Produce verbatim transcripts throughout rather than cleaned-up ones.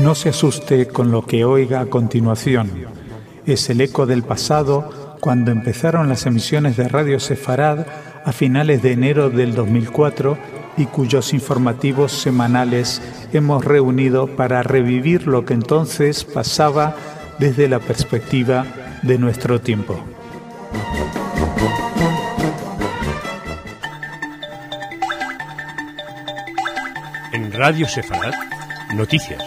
No se asuste con lo que oiga a continuación. Es el eco del pasado cuando empezaron las emisiones de Radio Sefarad a finales de enero del dos mil cuatro y cuyos informativos semanales hemos reunido para revivir lo que entonces pasaba desde la perspectiva de nuestro tiempo. En Radio Sefarad, noticias.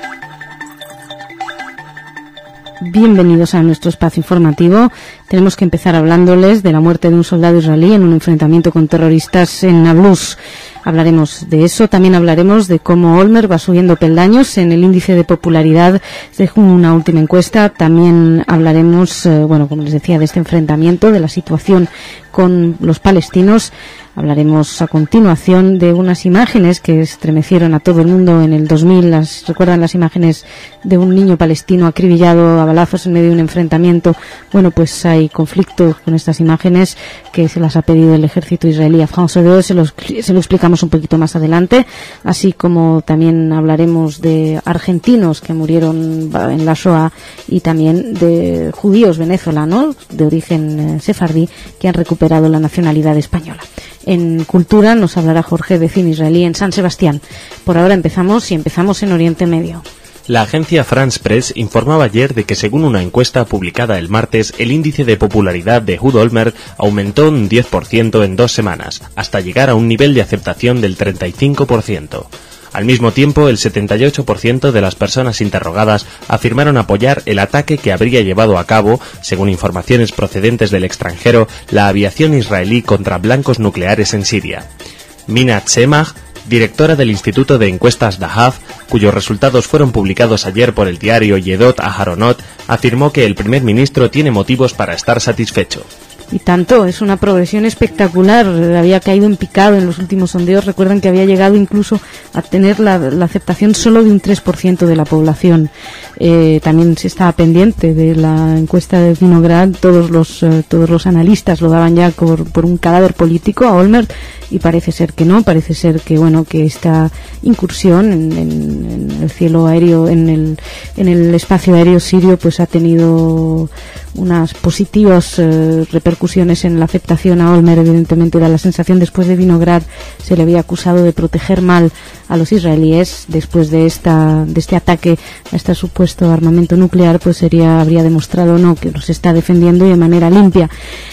Bienvenidos a nuestro espacio informativo. Tenemos que empezar hablándoles de la muerte de un soldado israelí en un enfrentamiento con terroristas en Nablus. Hablaremos de eso. También hablaremos de cómo Olmert va subiendo peldaños en el índice de popularidad según una última encuesta. También hablaremos, eh, bueno, como les decía, de este enfrentamiento, de la situación con los palestinos. Hablaremos a continuación de unas imágenes que estremecieron a todo el mundo en el dos mil. Las, ¿recuerdan las imágenes de un niño palestino acribillado a balazos en medio de un enfrentamiento? Bueno, pues hay conflicto con estas imágenes que se las ha pedido el ejército israelí a France dos. Se, los, se lo explicamos un poquito más adelante. Así como también hablaremos de argentinos que murieron en la Shoah y también de judíos venezolanos de origen eh, sefardí que han recuperado la nacionalidad española. En Cultura nos hablará Jorge de cine israelí en San Sebastián. Por ahora empezamos y empezamos en Oriente Medio. La agencia France Press informaba ayer de que según una encuesta publicada el martes, el índice de popularidad de Ehud Olmert aumentó un diez por ciento en dos semanas, hasta llegar a un nivel de aceptación del treinta y cinco por ciento. Al mismo tiempo, el setenta y ocho por ciento de las personas interrogadas afirmaron apoyar el ataque que habría llevado a cabo, según informaciones procedentes del extranjero, la aviación israelí contra blancos nucleares en Siria. Mina Tzemach, directora del Instituto de Encuestas Dahav, cuyos resultados fueron publicados ayer por el diario Yedot Aharonot, afirmó que el primer ministro tiene motivos para estar satisfecho. Y tanto, es una progresión espectacular. Había caído en picado en los últimos sondeos. Recuerdan que había llegado incluso a tener la, la aceptación solo de un tres por ciento de la población. Eh, también se estaba pendiente de la encuesta de Vinograd. Todos los eh, todos los analistas lo daban ya por, por un cadáver político a Olmert, y parece ser que no. Parece ser que bueno que esta incursión en, en, en el cielo aéreo, en el en el espacio aéreo sirio, pues ha tenido unas positivas eh, repercusiones en la aceptación a Olmert. Evidentemente da la sensación, después de Vinograd se le había acusado de proteger mal a los israelíes. Después de esta de este ataque a este supuesto armamento nuclear, pues sería habría demostrado no que los está defendiendo y de manera limpia.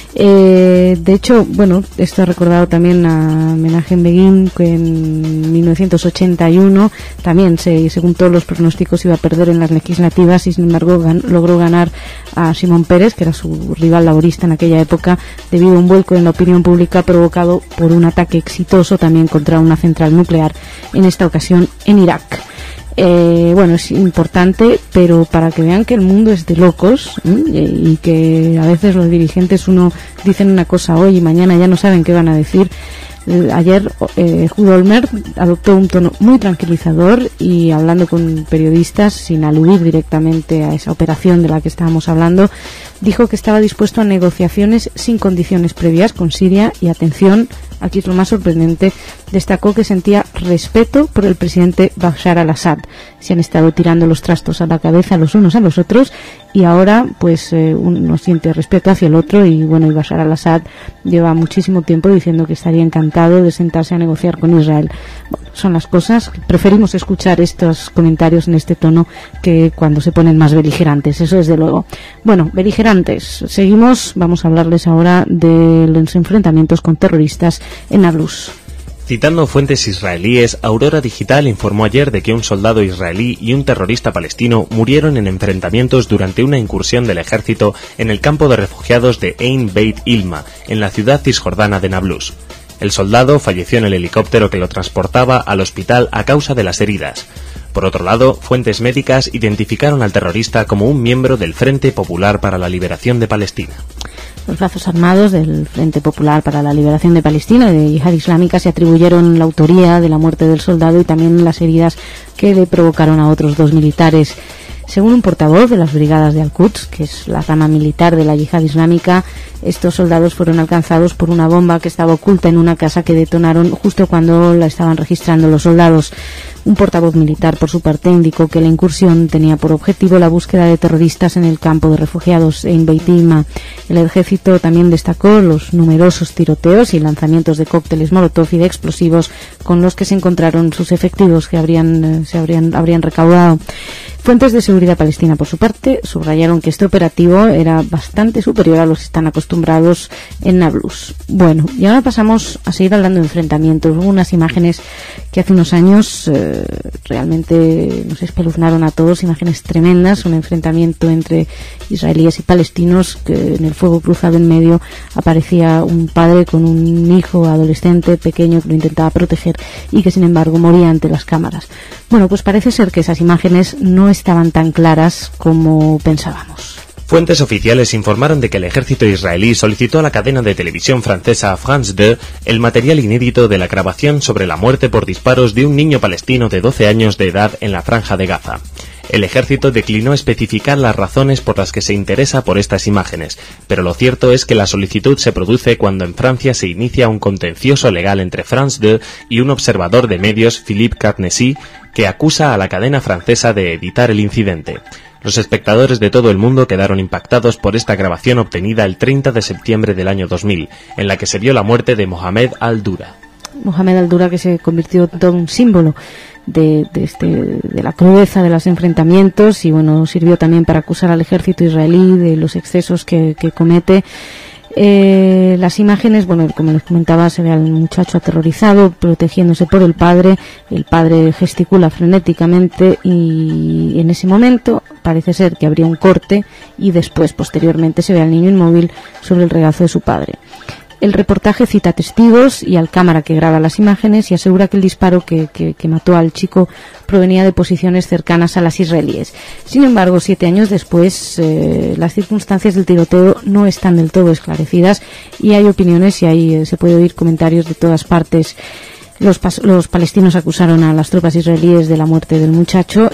Eh, de hecho, bueno, esto ha recordado también a Menachem Begin, que en mil novecientos ochenta y uno también, se, según todos los pronósticos, iba a perder en las legislativas y sin embargo gan, logró ganar a Shimon Peres, que era su rival laborista en aquella época, debido a un vuelco en la opinión pública provocado por un ataque exitoso también contra una central nuclear, en esta ocasión en Irak. Eh, bueno, es importante, pero para que vean que el mundo es de locos, ¿eh? y que a veces los dirigentes uno dicen una cosa hoy y mañana ya no saben qué van a decir. Ayer eh, Ehud Olmert adoptó un tono muy tranquilizador y, hablando con periodistas, sin aludir directamente a esa operación de la que estábamos hablando, dijo que estaba dispuesto a negociaciones sin condiciones previas con Siria y, atención, aquí es lo más sorprendente, destacó que sentía respeto por el presidente Bashar al-Assad. Se han estado tirando los trastos a la cabeza los unos a los otros y ahora pues eh, uno siente respeto hacia el otro, y bueno, y Bashar al-Assad lleva muchísimo tiempo diciendo que estaría encantado de sentarse a negociar con Israel. Bueno, son las cosas. Preferimos escuchar estos comentarios en este tono que cuando se ponen más beligerantes, eso desde luego. Bueno, beligerantes, seguimos. Vamos a hablarles ahora de los enfrentamientos con terroristas en Nablus. Citando fuentes israelíes, Aurora Digital informó ayer de que un soldado israelí y un terrorista palestino murieron en enfrentamientos durante una incursión del ejército en el campo de refugiados de Ein Beit Ilma, en la ciudad cisjordana de Nablus. El soldado falleció en el helicóptero que lo transportaba al hospital a causa de las heridas. Por otro lado, fuentes médicas identificaron al terrorista como un miembro del Frente Popular para la Liberación de Palestina. Los brazos armados del Frente Popular para la Liberación de Palestina y de Yihad Islámica se atribuyeron la autoría de la muerte del soldado y también las heridas que le provocaron a otros dos militares. Según un portavoz de las brigadas de Al-Quds, que es la rama militar de la yihad islámica, estos soldados fueron alcanzados por una bomba que estaba oculta en una casa que detonaron justo cuando la estaban registrando los soldados. Un portavoz militar, por su parte, indicó que la incursión tenía por objetivo la búsqueda de terroristas en el campo de refugiados en Beit Ima. El ejército también destacó los numerosos tiroteos y lanzamientos de cócteles molotov y de explosivos con los que se encontraron sus efectivos que habrían, se habrían, habrían recaudado. Fuentes de seguridad palestina, por su parte, subrayaron que este operativo era bastante superior a los que están acostumbrados en Nablus. Bueno, y ahora pasamos a seguir hablando de enfrentamientos. Hubo unas imágenes que hace unos años eh, realmente nos espeluznaron a todos, imágenes tremendas, un enfrentamiento entre israelíes y palestinos, que en el fuego cruzado en medio aparecía un padre con un hijo adolescente pequeño que lo intentaba proteger y que sin embargo moría ante las cámaras. Bueno, pues parece ser que esas imágenes no estaban tan claras como pensábamos. Fuentes oficiales informaron de que el ejército israelí solicitó a la cadena de televisión francesa France dos el material inédito de la grabación sobre la muerte por disparos de un niño palestino de doce años de edad en la franja de Gaza. El ejército declinó especificar las razones por las que se interesa por estas imágenes, pero lo cierto es que la solicitud se produce cuando en Francia se inicia un contencioso legal entre France dos y un observador de medios, Philippe Carnessy, que acusa a la cadena francesa de editar el incidente. Los espectadores de todo el mundo quedaron impactados por esta grabación obtenida el treinta de septiembre del año dos mil, en la que se vio la muerte de Mohamed al-Dura. Mohamed al-Dura, que se convirtió en todo un símbolo de, de, este, de la crudeza de los enfrentamientos y bueno, sirvió también para acusar al ejército israelí de los excesos que, que comete. Eh, las imágenes, bueno, como les comentaba, se ve al muchacho aterrorizado, protegiéndose por el padre. El padre gesticula frenéticamente y en ese momento parece ser que habría un corte y después, posteriormente, se ve al niño inmóvil sobre el regazo de su padre. El reportaje cita testigos y al cámara que graba las imágenes y asegura que el disparo que, que, que mató al chico provenía de posiciones cercanas a las israelíes. Sin embargo, siete años después, eh, las circunstancias del tiroteo no están del todo esclarecidas y hay opiniones y ahí eh, se puede oír comentarios de todas partes. Los, los palestinos acusaron a las tropas israelíes de la muerte del muchacho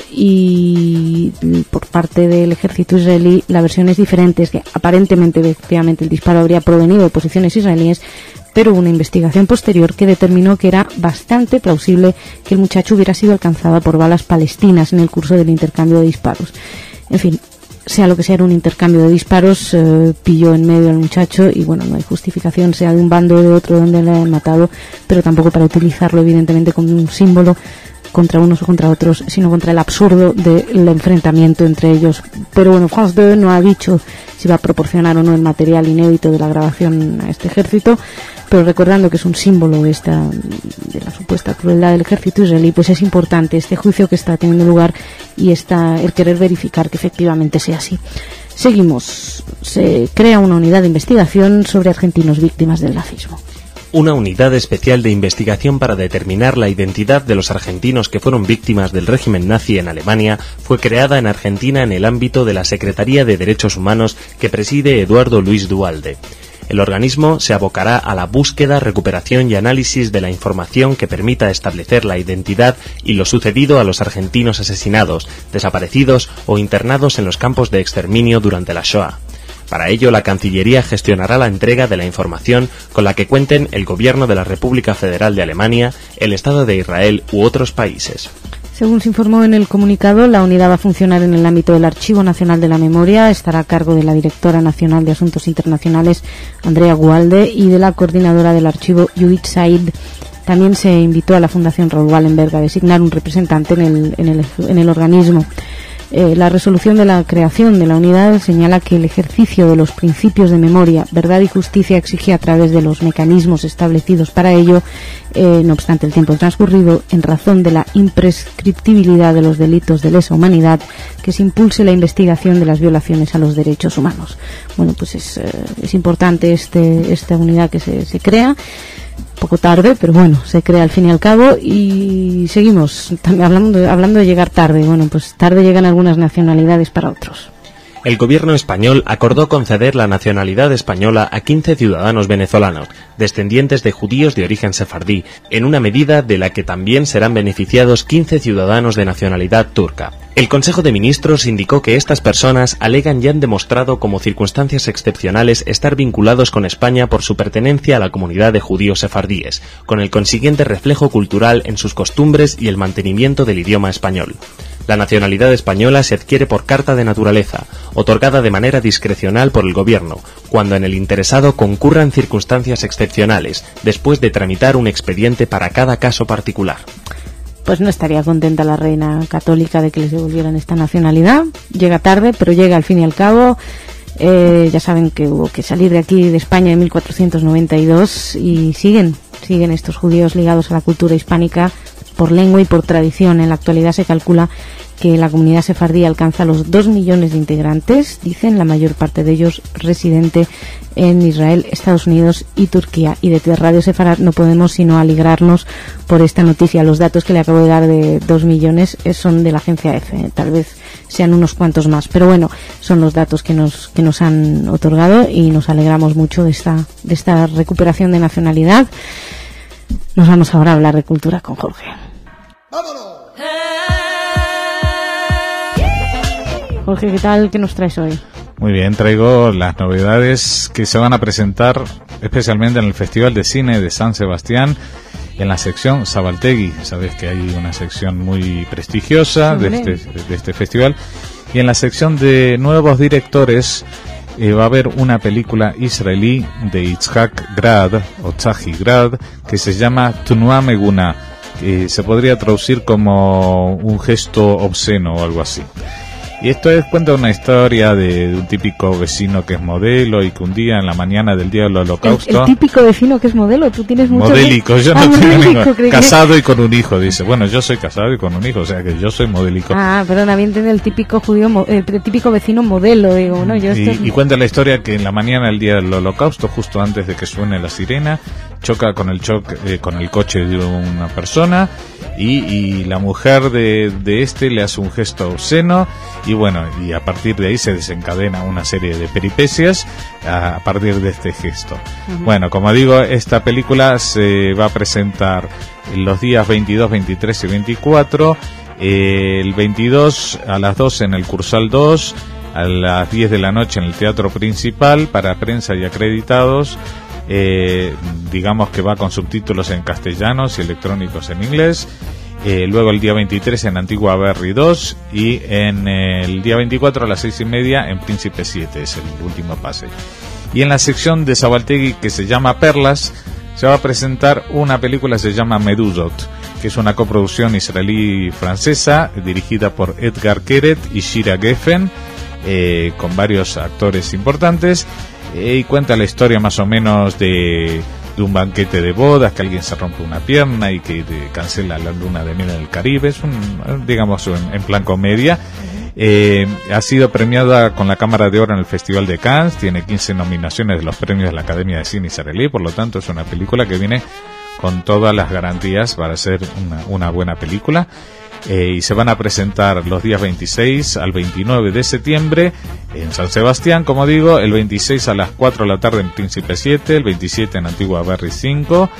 y por parte del ejército israelí la versión es diferente, es que aparentemente efectivamente el disparo habría provenido de posiciones israelíes, pero hubo una investigación posterior que determinó que era bastante plausible que el muchacho hubiera sido alcanzado por balas palestinas en el curso del intercambio de disparos. En fin, sea lo que sea, era un intercambio de disparos, eh, pilló en medio al muchacho y bueno, no hay justificación, sea de un bando o de otro donde le hayan matado, pero tampoco para utilizarlo evidentemente como un símbolo contra unos o contra otros, sino contra el absurdo del enfrentamiento entre ellos. Pero bueno, France dos no ha dicho si va a proporcionar o no el material inédito de la grabación a este ejército, pero recordando que es un símbolo de esta de la supuesta crueldad del ejército israelí, pues es importante este juicio que está teniendo lugar y está el querer verificar que efectivamente sea así. Seguimos. Se crea una unidad de investigación sobre argentinos víctimas del nazismo. Una unidad especial de investigación para determinar la identidad de los argentinos que fueron víctimas del régimen nazi en Alemania fue creada en Argentina en el ámbito de la Secretaría de Derechos Humanos que preside Eduardo Luis Duhalde. El organismo se abocará a la búsqueda, recuperación y análisis de la información que permita establecer la identidad y lo sucedido a los argentinos asesinados, desaparecidos o internados en los campos de exterminio durante la Shoah. Para ello, la Cancillería gestionará la entrega de la información con la que cuenten el Gobierno de la República Federal de Alemania, el Estado de Israel u otros países. Según se informó en el comunicado, la unidad va a funcionar en el ámbito del Archivo Nacional de la Memoria, estará a cargo de la Directora Nacional de Asuntos Internacionales, Andrea Gualde, y de la Coordinadora del Archivo, Judith Said. También se invitó a la Fundación Raoul Wallenberg a designar un representante en el, en el, en el organismo. Eh, la resolución de la creación de la unidad señala que el ejercicio de los principios de memoria, verdad y justicia exige a través de los mecanismos establecidos para ello, eh, no obstante el tiempo transcurrido, en razón de la imprescriptibilidad de los delitos de lesa humanidad, que se impulse la investigación de las violaciones a los derechos humanos. Bueno, pues es, eh, es importante este, esta unidad que se, se crea. Poco tarde, pero bueno, se crea al fin y al cabo y seguimos también hablando, hablando de llegar tarde. Bueno, pues tarde llegan algunas nacionalidades para otros. El gobierno español acordó conceder la nacionalidad española a quince ciudadanos venezolanos, descendientes de judíos de origen sefardí, en una medida de la que también serán beneficiados quince ciudadanos de nacionalidad turca. El Consejo de Ministros indicó que estas personas alegan y han demostrado como circunstancias excepcionales estar vinculados con España por su pertenencia a la comunidad de judíos sefardíes, con el consiguiente reflejo cultural en sus costumbres y el mantenimiento del idioma español. La nacionalidad española se adquiere por carta de naturaleza, otorgada de manera discrecional por el Gobierno, cuando en el interesado concurran circunstancias excepcionales, después de tramitar un expediente para cada caso particular. Pues no estaría contenta la reina católica de que les devolvieran esta nacionalidad. Llega tarde, pero llega al fin y al cabo. Eh, ya saben que hubo que salir de aquí, de España, en mil cuatrocientos noventa y dos, y siguen, siguen estos judíos ligados a la cultura hispánica por lengua y por tradición. En la actualidad se calcula que la comunidad sefardí alcanza los dos millones de integrantes, dicen, la mayor parte de ellos residente en Israel, Estados Unidos y Turquía. Y desde Radio Sefarad no podemos sino alegrarnos por esta noticia. Los datos que le acabo de dar de dos millones son de la agencia EFE, tal vez sean unos cuantos más, pero bueno, son los datos que nos que nos han otorgado y nos alegramos mucho de esta de esta recuperación de nacionalidad. Nos vamos ahora a hablar de cultura con Jorge. ¡Vámonos! Jorge, ¿qué tal? ¿Qué nos traes hoy? Muy bien, traigo las novedades que se van a presentar especialmente en el Festival de Cine de San Sebastián, en la sección Zabaltegui. Sabes que hay una sección muy prestigiosa de este, de este festival. Y en la sección de nuevos directores eh, va a haber una película israelí de Yitzhak Grad, o Tzahi Grad, que se llama Tunua Meguna, que se podría traducir como un gesto obsceno o algo así. Y esto es, cuenta una historia de, de un típico vecino que es modelo y que un día en la mañana del día del holocausto... El, el típico vecino que es modelo, tú tienes mucho... Modélico, yo ah, no tengo modélico, ningún... Casado y con un hijo, dice. Bueno, yo soy casado y con un hijo, o sea que yo soy modélico. Ah, perdona, bien entiende el típico judío, el típico vecino modelo, digo, ¿no? Yo y, esto... y cuenta la historia que en la mañana del día del holocausto, justo antes de que suene la sirena, choca con el choque, eh, con el coche de una persona y, y la mujer de, de este le hace un gesto obsceno y bueno, y a partir de ahí se desencadena una serie de peripecias a, a partir de este gesto. Uh-huh. Bueno, como digo, esta película se va a presentar los días veintidós, veintitrés y veinticuatro, eh, el veintidós a las doce en el Cursal dos, a las diez de la noche en el Teatro Principal para prensa y acreditados. Eh, digamos que va con subtítulos en castellanos y electrónicos en inglés. Eh, luego el día veintitrés en Antigua Berry dos y en eh, el día veinticuatro a las seis y media en Príncipe siete, es el último pase. Y en la sección de Zabaltegui que se llama Perlas se va a presentar una película que se llama Meduzot, que es una coproducción israelí-francesa dirigida por Edgar Keret y Shira Geffen, eh, con varios actores importantes. Y cuenta la historia más o menos de, de un banquete de bodas, que alguien se rompe una pierna y que de, cancela la luna de miel en el Caribe. Es un, digamos, en, en plan comedia. Eh, ha sido premiada con la Cámara de Oro en el Festival de Cannes, tiene quince nominaciones de los premios de la Academia de Cine israelí, por lo tanto es una película que viene con todas las garantías para ser una, una buena película. Eh, y se van a presentar los días veintiséis al veintinueve de septiembre en San Sebastián, como digo, el veintiséis a las cuatro de la tarde en Príncipe siete, el veintisiete en Antigua Berry cinco,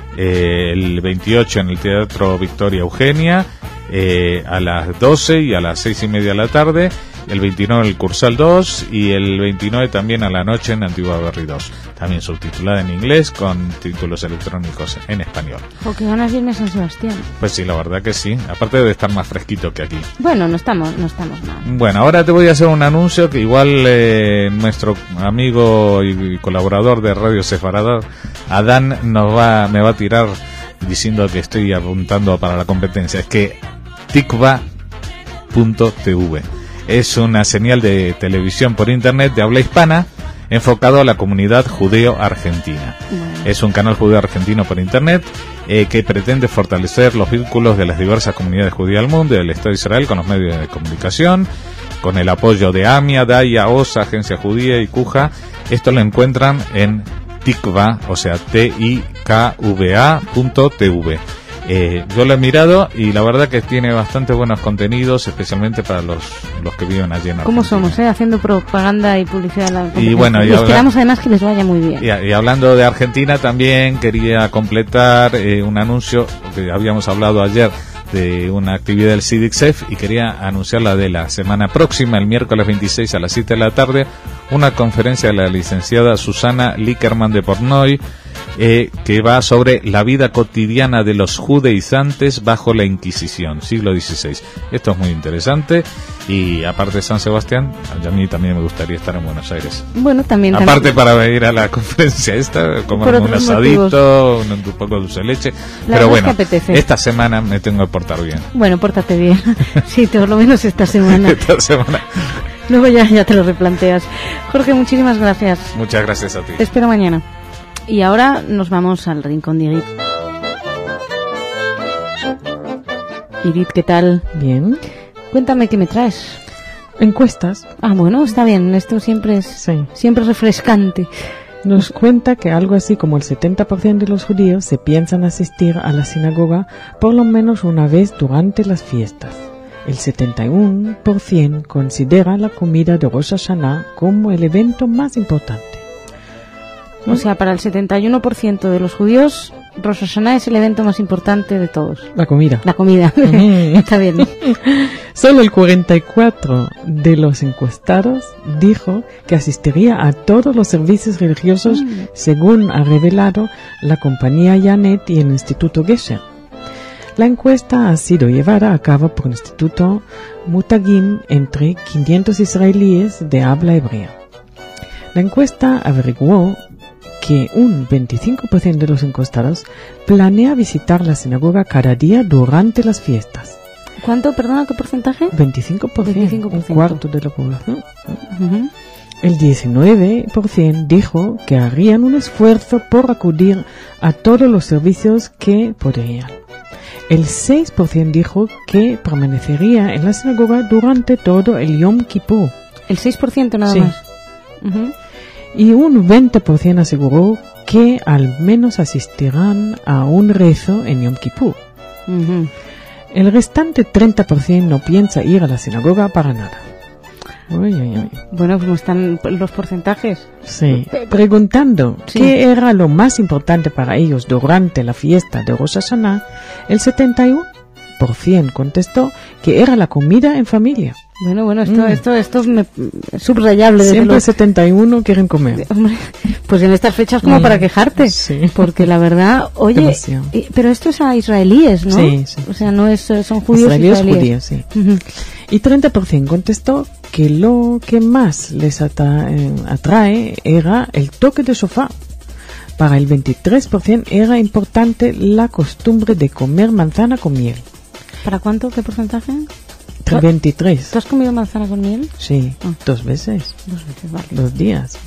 eh, el veintiocho en el Teatro Victoria Eugenia, eh, a las doce y a las seis y media de la tarde, el veintinueve en el Cursal dos y el veintinueve también a la noche en Antigua Berry dos, también subtitulada en inglés con títulos electrónicos en español. ¿O que ganas irme a San Sebastián? Pues sí, la verdad que sí, aparte de estar más fresquito que aquí. Bueno, no estamos, no estamos mal. Bueno, ahora te voy a hacer un anuncio que igual eh, nuestro amigo y colaborador de Radio Sefarad, Adán, nos va, me va a tirar diciendo que estoy apuntando para la competencia. Es que tikva punto t v es una señal de televisión por internet de habla hispana enfocado a la comunidad judeo-argentina. Bueno. Es un canal judeo-argentino por internet eh, que pretende fortalecer los vínculos de las diversas comunidades judías del mundo y del Estado de Israel con los medios de comunicación, con el apoyo de AMIA, DAIA, OSA, Agencia Judía y CUJA. Esto lo encuentran en Tikva, o sea, T I K V A punto T V. Eh, yo lo he mirado y la verdad que tiene bastante buenos contenidos, especialmente para los, los que viven allí en Argentina. ¿Cómo somos, eh? Haciendo propaganda y publicidad. La y bueno, y, y esperamos habla... además que les vaya muy bien. Y, y hablando de Argentina, también quería completar eh, un anuncio que habíamos hablado ayer de una actividad del SIDICSEF y quería anunciar la de la semana próxima, el miércoles veintiséis a las siete de la tarde, una conferencia de la licenciada Susana Lickerman de Portnoy, eh, que va sobre la vida cotidiana de los judaizantes bajo la Inquisición, siglo dieciséis. Esto es muy interesante y aparte de San Sebastián, a mí también me gustaría estar en Buenos Aires. Bueno, también... Aparte también, para ir a la conferencia esta, comer un asadito, un, un poco de dulce de leche, la pero bueno, esta semana me tengo que portar bien. Bueno, pórtate bien. Sí, por lo menos esta semana. Esta semana. Luego ya, ya te lo replanteas. Jorge, muchísimas gracias. Muchas gracias a ti. Te espero mañana. Y ahora nos vamos al rincón de Irit. Irit, ¿qué tal? Bien. Cuéntame qué me traes. Encuestas. Ah, bueno, está bien. Esto siempre es, sí. siempre es refrescante. Nos cuenta que algo así como el setenta por ciento de los judíos se piensan asistir a la sinagoga por lo menos una vez durante las fiestas. El setenta y uno por ciento considera la comida de Rosh Hashanah como el evento más importante. ¿No? O sea, para el setenta y uno por ciento de los judíos, Rosh Hashanah es el evento más importante de todos. La comida. La comida. Mm. Está bien. Solo el cuarenta y cuatro por ciento de los encuestados dijo que asistiría a todos los servicios religiosos, mm. según ha revelado la compañía Yanet y el Instituto Gesher. La encuesta ha sido llevada a cabo por el Instituto Mutagim entre quinientos israelíes de habla hebrea. La encuesta averiguó que un veinticinco por ciento de los encuestados planea visitar la sinagoga cada día durante las fiestas. ¿Cuánto? Perdona, ¿qué porcentaje? veinticinco por ciento, veinticinco por ciento. Un cuarto de la población. Uh-huh. El diecinueve por ciento dijo que harían un esfuerzo por acudir a todos los servicios que podrían. El seis por ciento dijo que permanecería en la sinagoga durante todo el Yom Kippur. ¿El seis por ciento nada sí. más? Uh-huh. Y un veinte por ciento aseguró que al menos asistirán a un rezo en Yom Kippur. Uh-huh. El restante treinta por ciento no piensa ir a la sinagoga para nada. Uy, uy, uy. Bueno, ¿cómo están los porcentajes? Sí. Preguntando sí. qué era lo más importante para ellos durante la fiesta de Rosh Hashanah, el setenta y uno por ciento contestó que era la comida en familia. Bueno, bueno, esto, mm. esto, esto es me, subrayable. Siempre los... setenta y uno quieren comer. Hombre, pues en estas fechas como mm. para quejarte. Sí. Porque la verdad, oye, eh, pero esto es a israelíes, ¿no? Sí, sí. O sea, no es, son judíos israelíes. israelíes. judíos, sí. Uh-huh. Y treinta por ciento contestó que lo que más les atra- eh, atrae era el toque de shofar. Para el veintitrés por ciento era importante la costumbre de comer manzana con miel. ¿Para cuánto? ¿Qué porcentaje? veintitrés. ¿Tú has comido manzana con miel? Sí, ah. dos veces. Dos veces, vale. Dos días.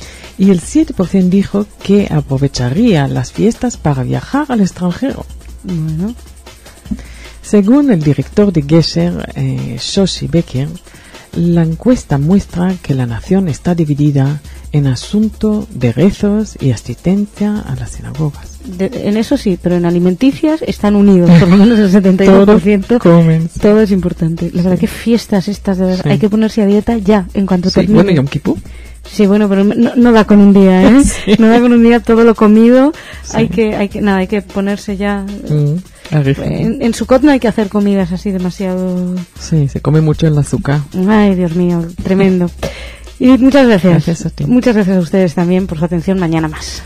Y el siete por ciento dijo que aprovecharía las fiestas para viajar al extranjero. Bueno. Según el director de Gesher, eh, Shoshi Becker, la encuesta muestra que la nación está dividida en asunto de rezos y asistencia a las sinagogas. De, en eso sí, pero en alimenticias están unidos, por lo menos el setenta y dos por ciento. Todo comen. Todo es importante. La verdad que fiestas estas, de verdad, sí. Hay que ponerse a dieta ya, en cuanto sí, termine. Bueno, Yom Kippur. Sí, bueno, pero no, no da con un día, ¿eh? Sí. No da con un día todo lo comido. Sí. Hay que, hay que, nada, hay que ponerse ya. Mm, en, en Sukkot no hay que hacer comidas así demasiado. Sí, se come mucho el azúcar. Ay, Dios mío, tremendo. Y muchas gracias. Gracias a ti. Muchas gracias a ustedes también por su atención. Mañana más.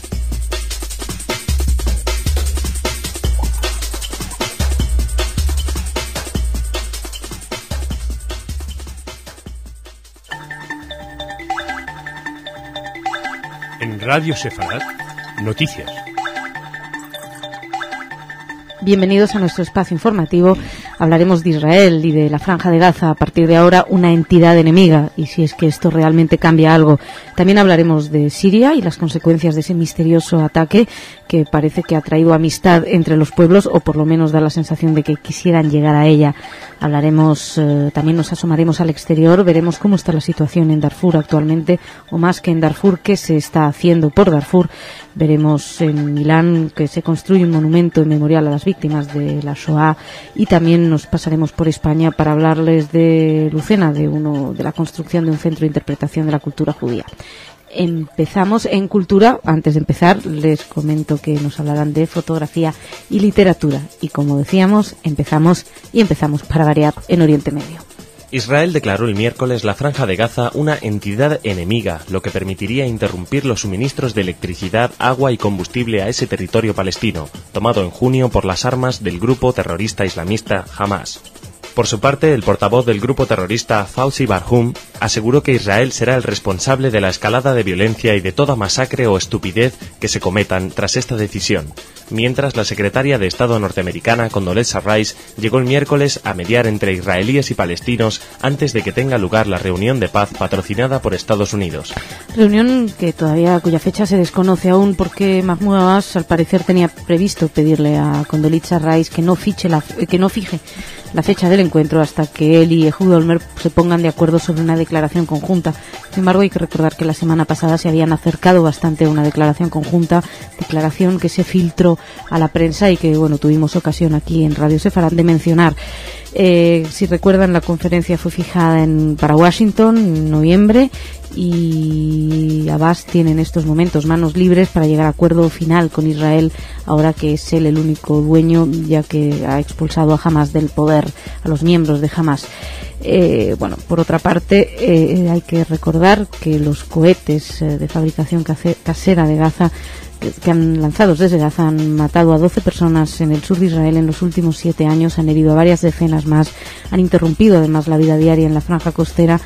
En Radio Sefarad, noticias. Bienvenidos a nuestro espacio informativo. Hablaremos de Israel y de la Franja de Gaza, a partir de ahora una entidad enemiga, y si es que esto realmente cambia algo. También hablaremos de Siria y las consecuencias de ese misterioso ataque que parece que ha traído amistad entre los pueblos, o por lo menos da la sensación de que quisieran llegar a ella. Hablaremos, eh, también nos asomaremos al exterior, veremos cómo está la situación en Darfur actualmente, o más que en Darfur, qué se está haciendo por Darfur. Veremos en Milán que se construye un monumento en memorial a las víctimas de la Shoah, y también nos pasaremos por España para hablarles de Lucena, de uno de la construcción de un centro de interpretación de la cultura judía. empezamos en cultura. Antes de empezar, les comento que nos hablarán de fotografía y literatura. Y como decíamos, empezamos y empezamos para variar en Oriente Medio. Israel declaró el miércoles la Franja de Gaza una entidad enemiga, lo que permitiría interrumpir los suministros de electricidad, agua y combustible a ese territorio palestino, tomado en junio por las armas del grupo terrorista islamista Hamas. Por su parte, el portavoz del grupo terrorista Fawzi Barhum aseguró que Israel será el responsable de la escalada de violencia y de toda masacre o estupidez que se cometan tras esta decisión, mientras la secretaria de Estado norteamericana Condoleezza Rice llegó el miércoles a mediar entre israelíes y palestinos antes de que tenga lugar la reunión de paz patrocinada por Estados Unidos. Reunión que todavía cuya fecha se desconoce aún porque Mahmoud Abbas al parecer tenía previsto pedirle a Condoleezza Rice que no fiche la, que no fije la fecha del encuentro hasta que él y Ehud Olmert se pongan de acuerdo sobre una declaración conjunta. Sin embargo, hay que recordar que la semana pasada se habían acercado bastante a una declaración conjunta, declaración que se filtró a la prensa y que, bueno, tuvimos ocasión aquí en Radio Sefarad de mencionar. Eh, si recuerdan, la conferencia fue fijada en, para Washington en noviembre y Abbas tiene en estos momentos manos libres para llegar a acuerdo final con Israel, ahora que es él el único dueño, ya que ha expulsado a Hamas del poder, a los miembros de Hamas. Eh, bueno, por otra parte, eh, hay que recordar que los cohetes eh, de fabricación casera de Gaza que han lanzado desde Gaza han matado a doce personas en el sur de Israel en los últimos siete años, han herido a varias decenas más, han interrumpido además la vida diaria en la franja costera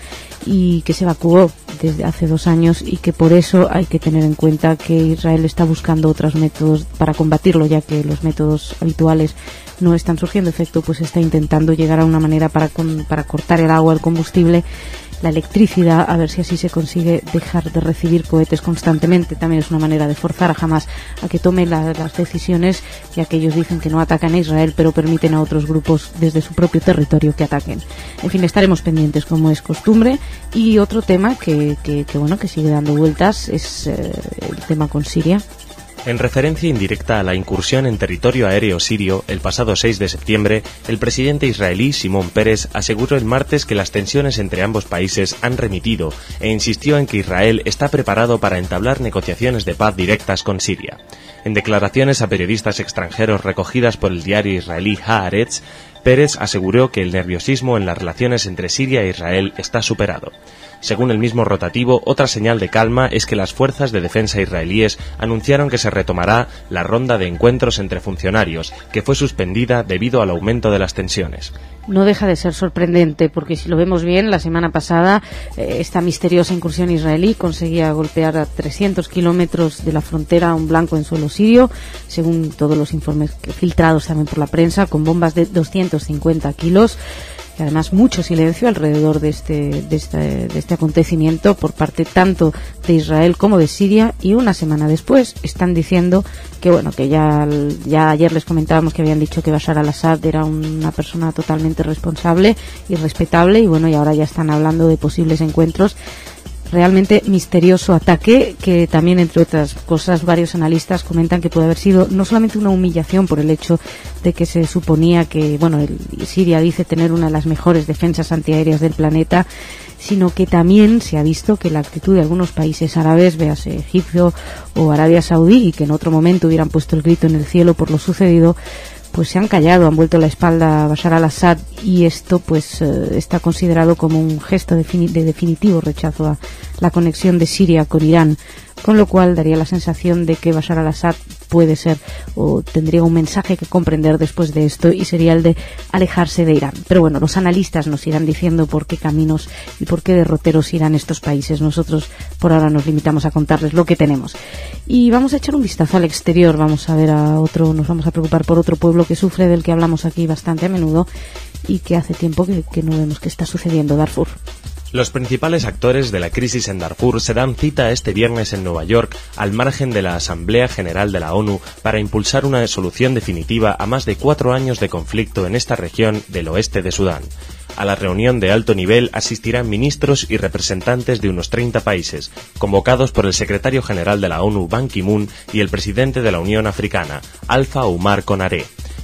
y que se evacuó desde hace dos años y que por eso hay que tener en cuenta que Israel está buscando otros métodos para combatirlo, ya que los métodos habituales no están surgiendo efecto, pues está intentando llegar a una manera para, con, para cortar el agua, el combustible, la electricidad, a ver si así se consigue dejar de recibir cohetes constantemente. También es una manera de forzar a Hamas a que tome la, las decisiones, ya que ellos dicen que no atacan a Israel, pero permiten a otros grupos desde su propio territorio que ataquen. En fin, estaremos pendientes como es costumbre. Y otro tema que, que, que bueno, que sigue dando vueltas es eh, el tema con Siria. En referencia indirecta a la incursión en territorio aéreo sirio, el pasado seis de septiembre, el presidente israelí Shimon Peres aseguró el martes que las tensiones entre ambos países han remitido e insistió en que Israel está preparado para entablar negociaciones de paz directas con Siria. En declaraciones a periodistas extranjeros recogidas por el diario israelí Haaretz, Peres aseguró que el nerviosismo en las relaciones entre Siria e Israel está superado. Según el mismo rotativo, otra señal de calma es que las fuerzas de defensa israelíes anunciaron que se retomará la ronda de encuentros entre funcionarios, que fue suspendida debido al aumento de las tensiones. No deja de ser sorprendente, porque si lo vemos bien, la semana pasada eh, esta misteriosa incursión israelí conseguía golpear a trescientos kilómetros de la frontera a un blanco en suelo sirio, según todos los informes filtrados también por la prensa, con bombas de doscientos cincuenta kilos. Y además mucho silencio alrededor de este, de este de este acontecimiento por parte tanto de Israel como de Siria, y una semana después están diciendo que bueno que ya, ya ayer les comentábamos que habían dicho que Bashar al-Assad era una persona totalmente responsable y respetable, y bueno, y ahora ya están hablando de posibles encuentros. Realmente misterioso ataque que también, entre otras cosas, varios analistas comentan que puede haber sido no solamente una humillación por el hecho de que se suponía que, bueno, el, Siria dice tener una de las mejores defensas antiaéreas del planeta, sino que también se ha visto que la actitud de algunos países árabes, véase Egipto o Arabia Saudí, y que en otro momento hubieran puesto el grito en el cielo por lo sucedido, pues se han callado, han vuelto la espalda a Bashar al-Assad, y esto pues eh, está considerado como un gesto de, de definitivo rechazo a la conexión de Siria con Irán, con lo cual daría la sensación de que Bashar al-Assad puede ser o tendría un mensaje que comprender después de esto, y sería el de alejarse de Irán. Pero bueno, los analistas nos irán diciendo por qué caminos y por qué derroteros irán estos países. Nosotros por ahora nos limitamos a contarles lo que tenemos. Y vamos a echar un vistazo al exterior, vamos a ver a otro, nos vamos a preocupar por otro pueblo que sufre, del que hablamos aquí bastante a menudo y que hace tiempo que, que no vemos que está sucediendo: Darfur. Los principales actores de la crisis en Darfur se dan cita este viernes en Nueva York, al margen de la Asamblea General de la ONU, para impulsar una solución definitiva a más de cuatro años de conflicto en esta región del oeste de Sudán. A la reunión de alto nivel asistirán ministros y representantes de unos treinta países, convocados por el secretario general de la ONU, Ban Ki-moon, y el presidente de la Unión Africana, Alpha Oumar Konaré.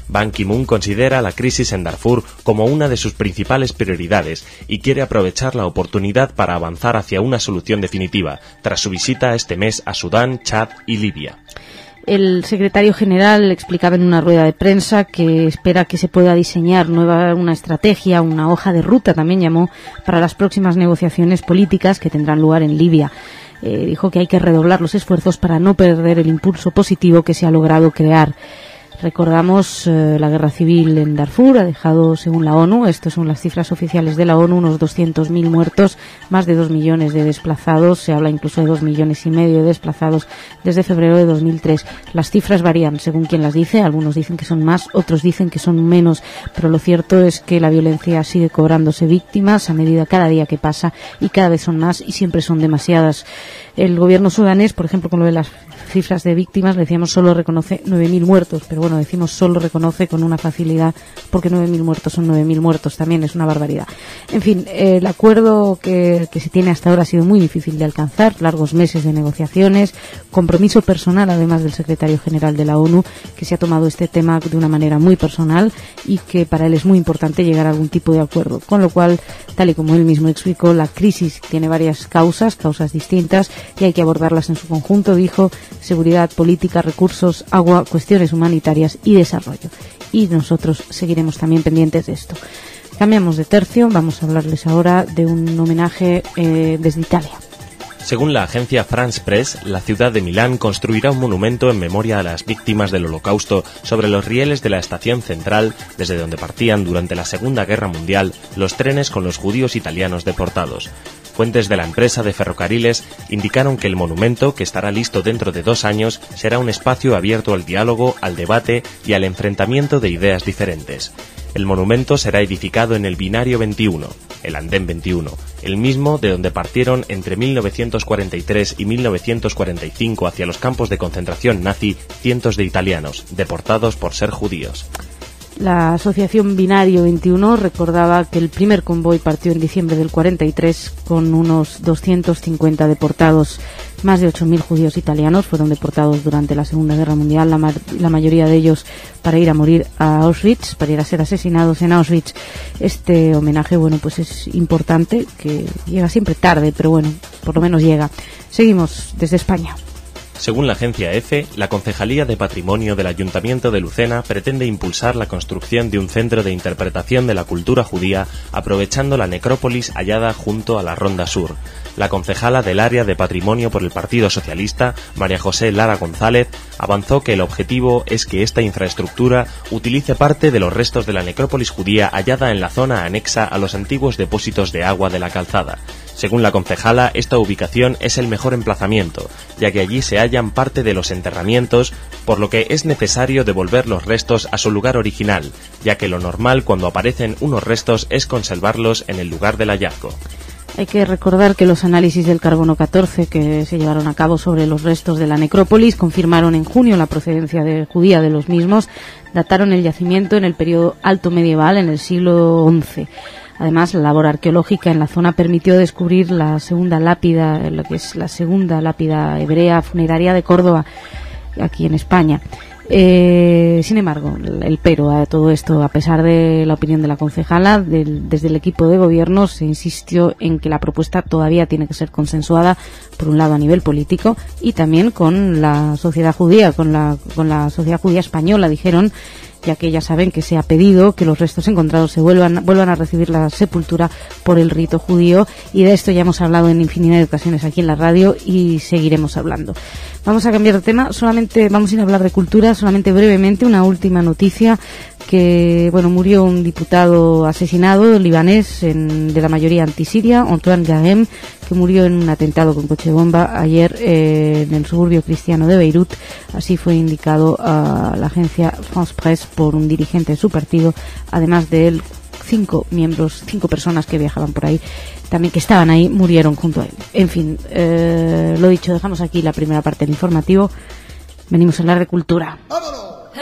Ban Ki-moon considera la crisis en Darfur como una de sus principales prioridades y quiere aprovechar la oportunidad para avanzar hacia una solución definitiva, tras su visita este mes a Sudán, Chad y Libia. El secretario general explicaba en una rueda de prensa que espera que se pueda diseñar nueva una estrategia, una hoja de ruta, también llamó, para las próximas negociaciones políticas que tendrán lugar en Libia. Eh, dijo que hay que redoblar los esfuerzos para no perder el impulso positivo que se ha logrado crear. Recordamos eh, la guerra civil en Darfur ha dejado, según la ONU, estas son las cifras oficiales de la ONU, unos doscientos mil muertos, más de dos millones de desplazados, se habla incluso de dos millones y medio de desplazados desde febrero de dos mil tres. Las cifras varían según quien las dice, algunos dicen que son más, otros dicen que son menos, pero lo cierto es que la violencia sigue cobrándose víctimas a medida cada día que pasa y cada vez son más y siempre son demasiadas. El gobierno sudanés, por ejemplo, con lo de las cifras de víctimas, decíamos solo reconoce nueve mil muertos, pero bueno, decimos solo reconoce con una facilidad porque nueve mil muertos son nueve mil muertos, también es una barbaridad. En fin, eh, el acuerdo que, que se tiene hasta ahora ha sido muy difícil de alcanzar, largos meses de negociaciones, compromiso personal además del secretario general de la ONU, que se ha tomado este tema de una manera muy personal y que para él es muy importante llegar a algún tipo de acuerdo, con lo cual, tal y como él mismo explicó, la crisis tiene varias causas, causas distintas, y hay que abordarlas en su conjunto, dijo: seguridad, política, recursos, agua, cuestiones humanitarias y desarrollo. Y nosotros seguiremos también pendientes de esto. Cambiamos de tercio, vamos a hablarles ahora de un homenaje eh, desde Italia. Según la agencia France Press, la ciudad de Milán construirá un monumento en memoria a las víctimas del Holocausto sobre los rieles de la estación central, desde donde partían durante la Segunda Guerra Mundial los trenes con los judíos italianos deportados. Fuentes de la empresa de ferrocarriles indicaron que el monumento, que estará listo dentro de dos años, será un espacio abierto al diálogo, al debate y al enfrentamiento de ideas diferentes. El monumento será edificado en el binario veintiuno, el andén veintiuno, el mismo de donde partieron entre mil novecientos cuarenta y tres y mil novecientos cuarenta y cinco hacia los campos de concentración nazi cientos de italianos, deportados por ser judíos. La asociación Binario veintiuno recordaba que el primer convoy partió en diciembre del cuarenta y tres con unos doscientos cincuenta deportados. Más de ocho mil judíos italianos fueron deportados durante la Segunda Guerra Mundial, la, ma- la mayoría de ellos para ir a morir a Auschwitz, para ir a ser asesinados en Auschwitz. Este homenaje, bueno, pues es importante, que llega siempre tarde, pero bueno, por lo menos llega. Seguimos desde España. Según la agencia EFE, la Concejalía de Patrimonio del Ayuntamiento de Lucena pretende impulsar la construcción de un centro de interpretación de la cultura judía aprovechando la necrópolis hallada junto a la Ronda Sur. La concejala del área de Patrimonio por el Partido Socialista, María José Lara González, avanzó que el objetivo es que esta infraestructura utilice parte de los restos de la necrópolis judía hallada en la zona anexa a los antiguos depósitos de agua de la calzada. Según la concejala, esta ubicación es el mejor emplazamiento, ya que allí se hallan parte de los enterramientos, por lo que es necesario devolver los restos a su lugar original, ya que lo normal cuando aparecen unos restos es conservarlos en el lugar del hallazgo. Hay que recordar que los análisis del carbono catorce que se llevaron a cabo sobre los restos de la necrópolis confirmaron en junio la procedencia de, judía de los mismos, dataron el yacimiento en el periodo alto medieval, en el siglo once. Además, la labor arqueológica en la zona permitió descubrir la segunda lápida, lo que es la segunda lápida hebrea funeraria de Córdoba, aquí en España. Eh, sin embargo, el pero a todo esto, a pesar de la opinión de la concejala, del, desde el equipo de gobierno se insistió en que la propuesta todavía tiene que ser consensuada, por un lado a nivel político y también con la sociedad judía, con la, con la sociedad judía española, dijeron, ya que ya saben que se ha pedido que los restos encontrados se vuelvan, vuelvan a recibir la sepultura por el rito judío, y de esto ya hemos hablado en infinidad de ocasiones aquí en la radio y seguiremos hablando. Vamos a cambiar de tema, solamente vamos a ir a hablar de cultura, solamente brevemente, una última noticia, que bueno, murió un diputado asesinado libanés en, de la mayoría antisiria, Antoine Gahem, que murió en un atentado con coche bomba ayer eh, en el suburbio cristiano de Beirut. Así fue indicado a la agencia France Press por un dirigente de su partido, además de él cinco miembros, cinco personas que viajaban por ahí, también que estaban ahí, murieron junto a él. En fin, eh, lo dicho, dejamos aquí la primera parte del informativo, venimos a hablar de cultura. ¡Vámonos!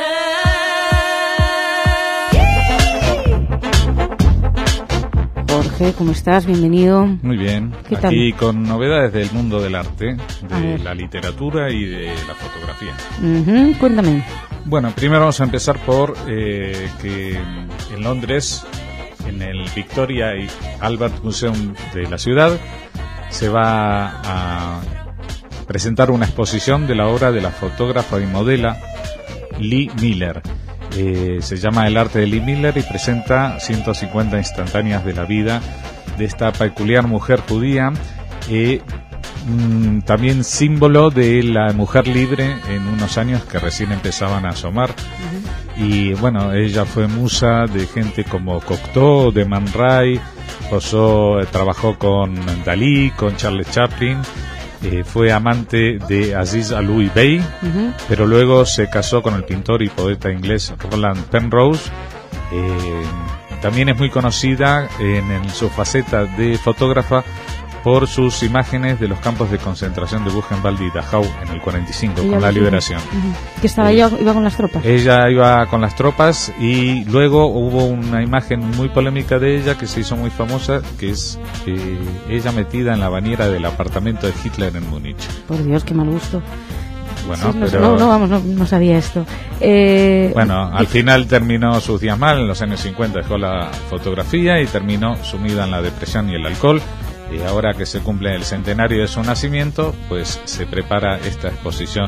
Jorge, ¿cómo estás? Bienvenido. Muy bien. ¿Qué Aquí tal? con novedades del mundo del arte, A de ver. la literatura y de la fotografía. Uh-huh, cuéntame. Bueno, primero vamos a empezar por eh, que en Londres, en el Victoria y Albert Museum de la ciudad, se va a presentar una exposición de la obra de la fotógrafa y modela Lee Miller. Eh, se llama El arte de Lee Miller y presenta ciento cincuenta instantáneas de la vida de esta peculiar mujer judía, eh, mm, también símbolo de la mujer libre en unos años que recién empezaban a asomar. Uh-huh. Y bueno, ella fue musa de gente como Cocteau, de Man Ray, posó, eh, trabajó con Dalí, con Charles Chaplin. Eh, fue amante de Aziz Aloui Bey, uh-huh. pero luego se casó con el pintor y poeta inglés Roland Penrose. Eh, también es muy conocida en, en su faceta de fotógrafa por sus imágenes de los campos de concentración de Buchenwald y Dachau en el cuarenta y cinco, ella con la liberación. Uh-huh. ¿Que estaba eh, ella, iba con las tropas? Ella iba con las tropas y luego hubo una imagen muy polémica de ella que se hizo muy famosa, que es eh, ella metida en la bañera del apartamento de Hitler en Múnich. Por Dios, qué mal gusto. Bueno, sí, no, pero... no, no, vamos, no, no sabía esto. Eh, bueno, al final terminó sus días mal, en los años cincuenta dejó la fotografía y terminó sumida en la depresión y el alcohol. Y ahora que se cumple el centenario de su nacimiento, pues se prepara esta exposición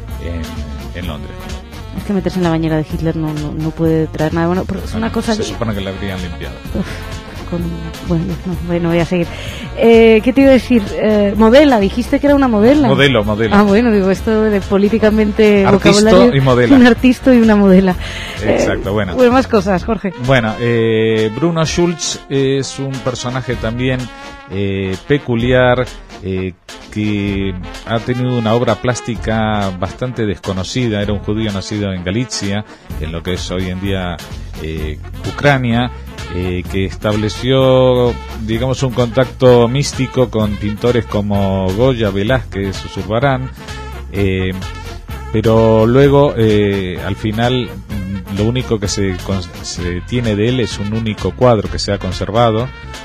en, en Londres. Es que meterse en la bañera de Hitler no, no, no puede traer nada bueno, pero es bueno, una cosa... Se que... supone que la habrían limpiado. Uf, con... Bueno, no, bueno, voy a seguir. Eh, ¿Qué te iba a decir? Eh, modela, dijiste que era una modela. Modelo, modelo. Ah, bueno, digo, esto de políticamente artista vocabulario. Y modela. Un artista y una modela. Exacto, eh, bueno. Bueno, más cosas, Jorge. Bueno, eh, Bruno Schulz es un personaje también eh, peculiar, eh, que ha tenido una obra plástica bastante desconocida. Era un judío nacido en Galicia, en lo que es hoy en día eh, Ucrania, eh, que estableció, digamos, un contacto místico con pintores como Goya, Velázquez, Zurbarán, eh, pero luego, eh, al final, lo único que se, se tiene de él es un único cuadro que se ha conservado,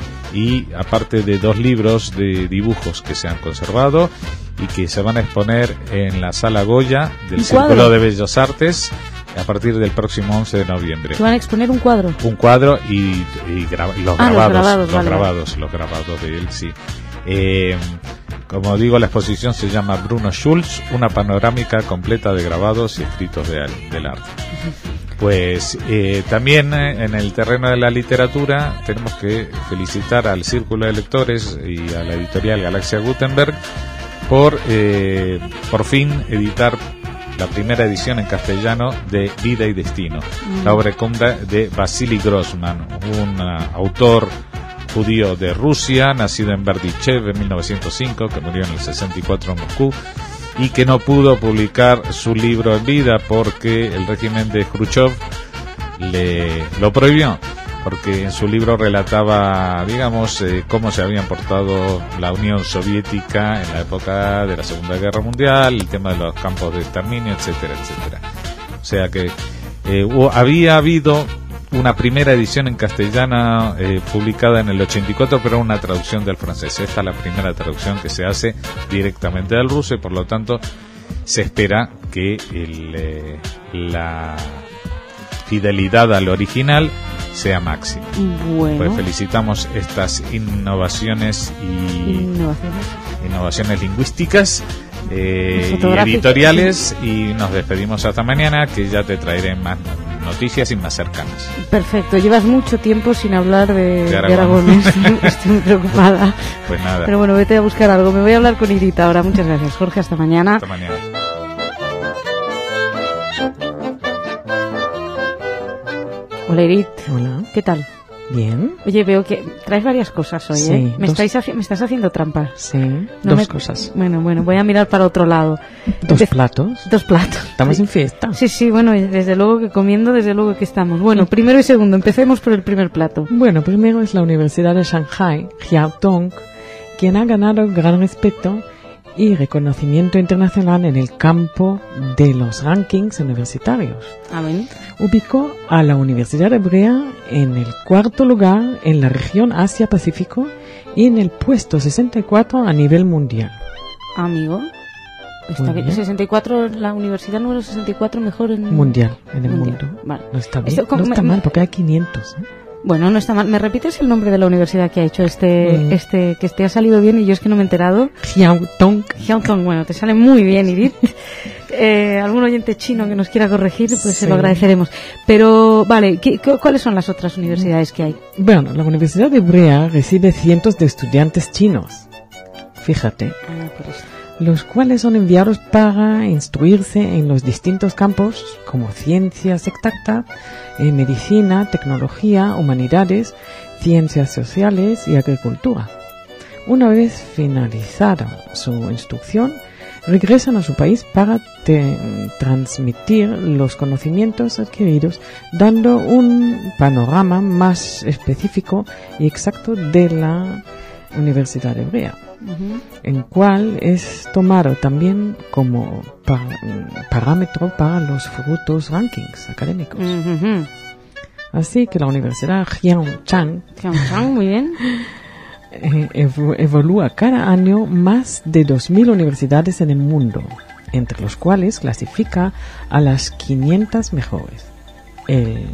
y aparte de dos libros de dibujos que se han conservado y que se van a exponer en la Sala Goya del Círculo de Bellas Artes a partir del próximo once de noviembre. ¿Se van a exponer un cuadro? Un cuadro y, y, gra y los, ah, grabados, los grabados, los vale, grabados, vale. los grabados de él, sí. Eh, como digo, la exposición se llama Bruno Schulz, una panorámica completa de grabados y escritos de, del arte. Pues eh, también eh, en el terreno de la literatura tenemos que felicitar al Círculo de Lectores y a la editorial Galaxia Gutenberg por eh, por fin editar la primera edición en castellano de Vida y Destino, mm. la obra cumbre de Vasily Grossman, un uh, autor judío de Rusia, nacido en Berdichev en mil novecientos cinco, que murió en el sesenta y cuatro en Moscú, y que no pudo publicar su libro en vida porque el régimen de Khrushchev le lo prohibió, porque en su libro relataba, digamos, eh, cómo se habían portado la Unión Soviética en la época de la Segunda Guerra Mundial, el tema de los campos de exterminio, etcétera, etcétera. O sea que eh, había habido una primera edición en castellano eh, publicada en el ochenta y cuatro, pero una traducción del francés. Esta es la primera traducción que se hace directamente del ruso y por lo tanto se espera que el, eh, la fidelidad al original sea máxima. Bueno. Pues felicitamos estas innovaciones y innovaciones, innovaciones lingüísticas eh, y editoriales, y nos despedimos hasta mañana, que ya te traeré más noticias y más cercanas. Perfecto, llevas mucho tiempo sin hablar de, de Aragón. De Aragón. Estoy muy preocupada. Pues nada. Pero bueno, vete a buscar algo. Me voy a hablar con Irita ahora. Muchas gracias, Jorge. Hasta mañana. Hasta mañana. Hola, Irit. Hola. ¿Qué tal? Bien. Oye, veo que traes varias cosas hoy, sí, ¿eh? Me, dos... estáis me estás haciendo trampas. Sí, no dos me... cosas. Bueno, bueno, voy a mirar para otro lado. ¿Dos Empe... platos? Dos platos. Estamos sí. en fiesta. Sí, sí, bueno, desde luego que comiendo, desde luego que estamos. Bueno, primero y segundo, empecemos por el primer plato. Bueno, primero es la Universidad de Shanghai, Jiaotong, quien ha ganado gran respeto y reconocimiento internacional en el campo de los rankings universitarios. Ah, bueno. Ubicó a la Universidad Hebrea en el cuarto lugar en la región Asia-Pacífico y en el puesto sesenta y cuatro a nivel mundial. Amigo. Está bien. sesenta y cuatro, la universidad número sesenta y cuatro mejor en... Mundial, en el mundial. mundo. Vale. No está bien, Esto, no está me, mal, porque hay quinientos, ¿eh? Bueno, no está mal. ¿Me repites el nombre de la universidad que ha hecho este, mm. este, que este ha salido bien y yo es que no me he enterado? Jiaotong. Jiaotong, bueno, te sale muy bien, Edith. eh, algún oyente chino que nos quiera corregir, pues sí. se lo agradeceremos. Pero, vale, ¿qué, qué, ¿cuáles son las otras universidades que hay? Bueno, la Universidad Hebrea recibe cientos de estudiantes chinos. Fíjate. Ah, por eso. Los cuales son enviados para instruirse en los distintos campos como ciencias exactas, eh, medicina, tecnología, humanidades, ciencias sociales y agricultura. Una vez finalizada su instrucción, regresan a su país para te, transmitir los conocimientos adquiridos, dando un panorama más específico y exacto de la Universidad Hebrea. Uh-huh. En cual es tomado también como par, parámetro para los futuros rankings académicos. Uh-huh. Así que la Universidad Jiaotong, Jiaotong, muy bien, eh, ev- evalúa cada año más de dos mil universidades en el mundo, entre los cuales clasifica a las quinientas mejores. El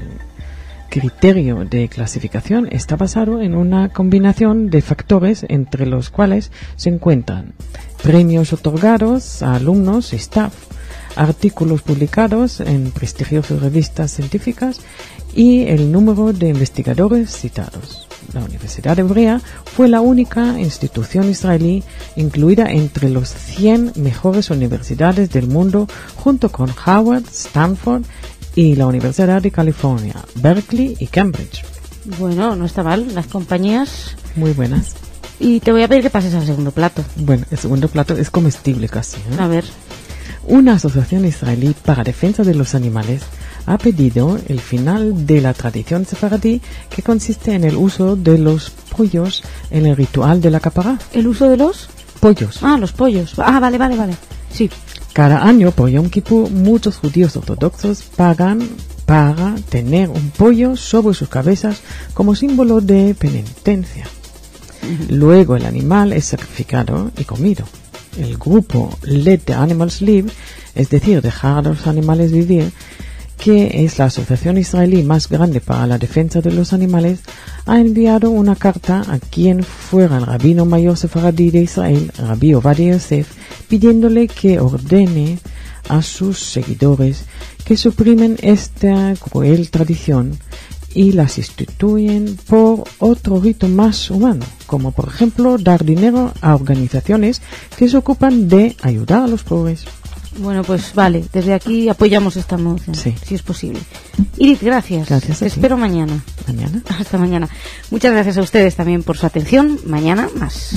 criterio de clasificación está basado en una combinación de factores entre los cuales se encuentran premios otorgados a alumnos y staff, artículos publicados en prestigiosas revistas científicas y el número de investigadores citados. La Universidad Hebrea fue la única institución israelí incluida entre los cien mejores universidades del mundo junto con Harvard, Stanford y la Universidad de California, Berkeley y Cambridge. Bueno, no está mal, las compañías muy buenas. Y te voy a pedir que pases al segundo plato. Bueno, el segundo plato es comestible casi, ¿eh? A ver. Una asociación israelí para defensa de los animales ha pedido el final de la tradición sefaradí que consiste en el uso de los pollos en el ritual de la capará. ¿El uso de los? Pollos. Ah, los pollos. Ah, vale, vale, vale. Sí. Cada año por Yom Kippur muchos judíos ortodoxos pagan para tener un pollo sobre sus cabezas como símbolo de penitencia. Uh-huh. Luego el animal es sacrificado y comido. El grupo Let the Animals Live, es decir, dejar a los animales vivir, que es la asociación israelí más grande para la defensa de los animales, ha enviado una carta a quien fuera el rabino mayor sefaradí de Israel, Rabbi Ovadia Yosef, pidiéndole que ordene a sus seguidores que suprimen esta cruel tradición y la sustituyen por otro rito más humano, como por ejemplo dar dinero a organizaciones que se ocupan de ayudar a los pobres. Bueno, pues vale, desde aquí apoyamos esta moción, sí. si es posible. Irit, gracias. Gracias. Te espero mañana. Mañana. Hasta mañana. Muchas gracias a ustedes también por su atención. Mañana más.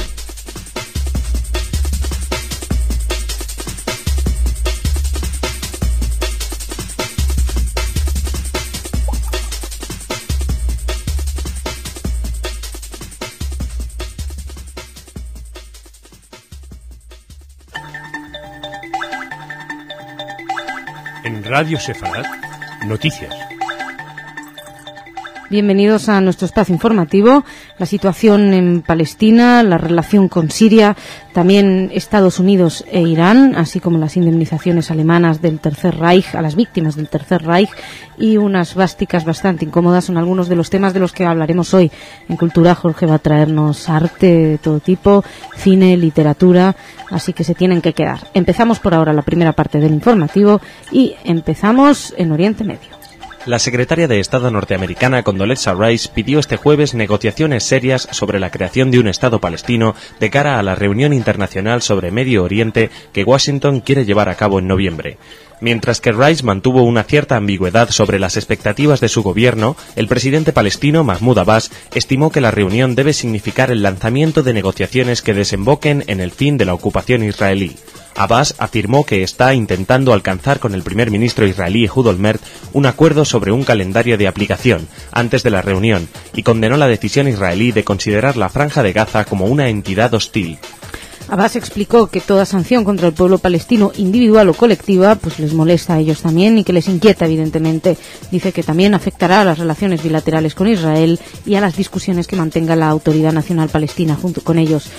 En Radio Sefarad, noticias. Bienvenidos a nuestro espacio informativo. La situación en Palestina, la relación con Siria, también Estados Unidos e Irán, así como las indemnizaciones alemanas del Tercer Reich, a las víctimas del Tercer Reich, y unas vásticas bastante incómodas son algunos de los temas de los que hablaremos hoy. En Cultura, Jorge va a traernos arte de todo tipo, cine, literatura, así que se tienen que quedar. Empezamos por ahora la primera parte del informativo y empezamos en Oriente Medio. La secretaria de Estado norteamericana Condoleezza Rice pidió este jueves negociaciones serias sobre la creación de un Estado palestino de cara a la reunión internacional sobre Medio Oriente que Washington quiere llevar a cabo en noviembre. Mientras que Rice mantuvo una cierta ambigüedad sobre las expectativas de su gobierno, el presidente palestino Mahmoud Abbas estimó que la reunión debe significar el lanzamiento de negociaciones que desemboquen en el fin de la ocupación israelí. Abbas afirmó que está intentando alcanzar con el primer ministro israelí Ehud Olmert un acuerdo sobre un calendario de aplicación antes de la reunión y condenó la decisión israelí de considerar la Franja de Gaza como una entidad hostil. Abbas explicó que toda sanción contra el pueblo palestino, individual o colectiva, pues les molesta a ellos también y que les inquieta, evidentemente. Dice que también afectará a las relaciones bilaterales con Israel y a las discusiones que mantenga la Autoridad Nacional Palestina junto con ellos.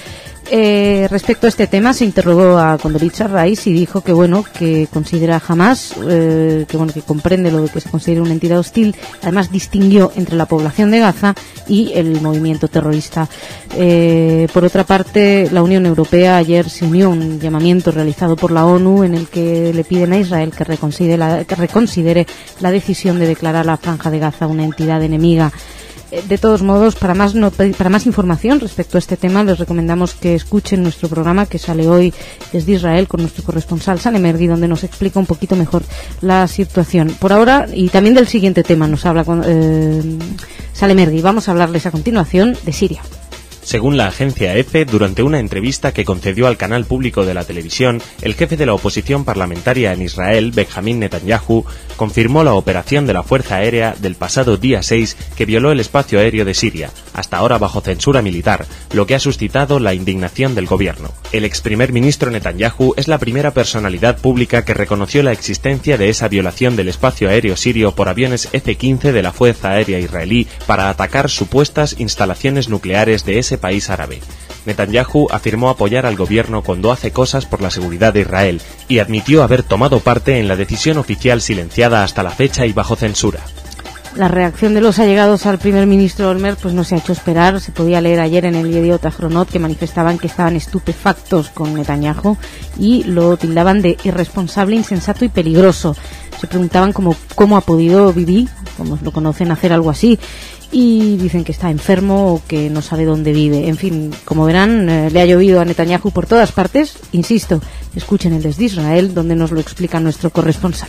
Eh, respecto a este tema se interrogó a Condoleezza Rice y dijo que bueno que considera Hamas eh, que bueno que comprende lo de que se considera una entidad hostil. Además distinguió entre la población de Gaza y el movimiento terrorista. Eh, por otra parte, la Unión Europea ayer se unió a un llamamiento realizado por la ONU en el que le piden a Israel que reconsidere la, que reconsidere la decisión de declarar la Franja de Gaza una entidad enemiga. De todos modos, para más no, para más información respecto a este tema, les recomendamos que escuchen nuestro programa que sale hoy desde Israel con nuestro corresponsal Sale Mergui, donde nos explica un poquito mejor la situación. Por ahora, y también del siguiente tema nos habla con, eh, Sale Mergui. Vamos a hablarles a continuación de Siria. Según la agencia E F E, durante una entrevista que concedió al canal público de la televisión, el jefe de la oposición parlamentaria en Israel, Benjamín Netanyahu, confirmó la operación de la Fuerza Aérea del pasado día seis que violó el espacio aéreo de Siria, hasta ahora bajo censura militar, lo que ha suscitado la indignación del gobierno. El ex primer ministro Netanyahu es la primera personalidad pública que reconoció la existencia de esa violación del espacio aéreo sirio por aviones F quince de la Fuerza Aérea israelí para atacar supuestas instalaciones nucleares de ese país árabe. Netanyahu afirmó apoyar al gobierno cuando hace cosas por la seguridad de Israel y admitió haber tomado parte en la decisión oficial silenciada hasta la fecha y bajo censura. La reacción de los allegados al primer ministro Olmert pues no se ha hecho esperar. Se podía leer ayer en el Yediot Ahronot que manifestaban que estaban estupefactos con Netanyahu y lo tildaban de irresponsable, insensato y peligroso. Se preguntaban cómo, cómo ha podido vivir, como lo conocen, hacer algo así. Y dicen que está enfermo o que no sabe dónde vive. En fin, como verán, eh, le ha llovido a Netanyahu por todas partes. Insisto, escuchen el desde Israel, donde nos lo explica nuestro corresponsal.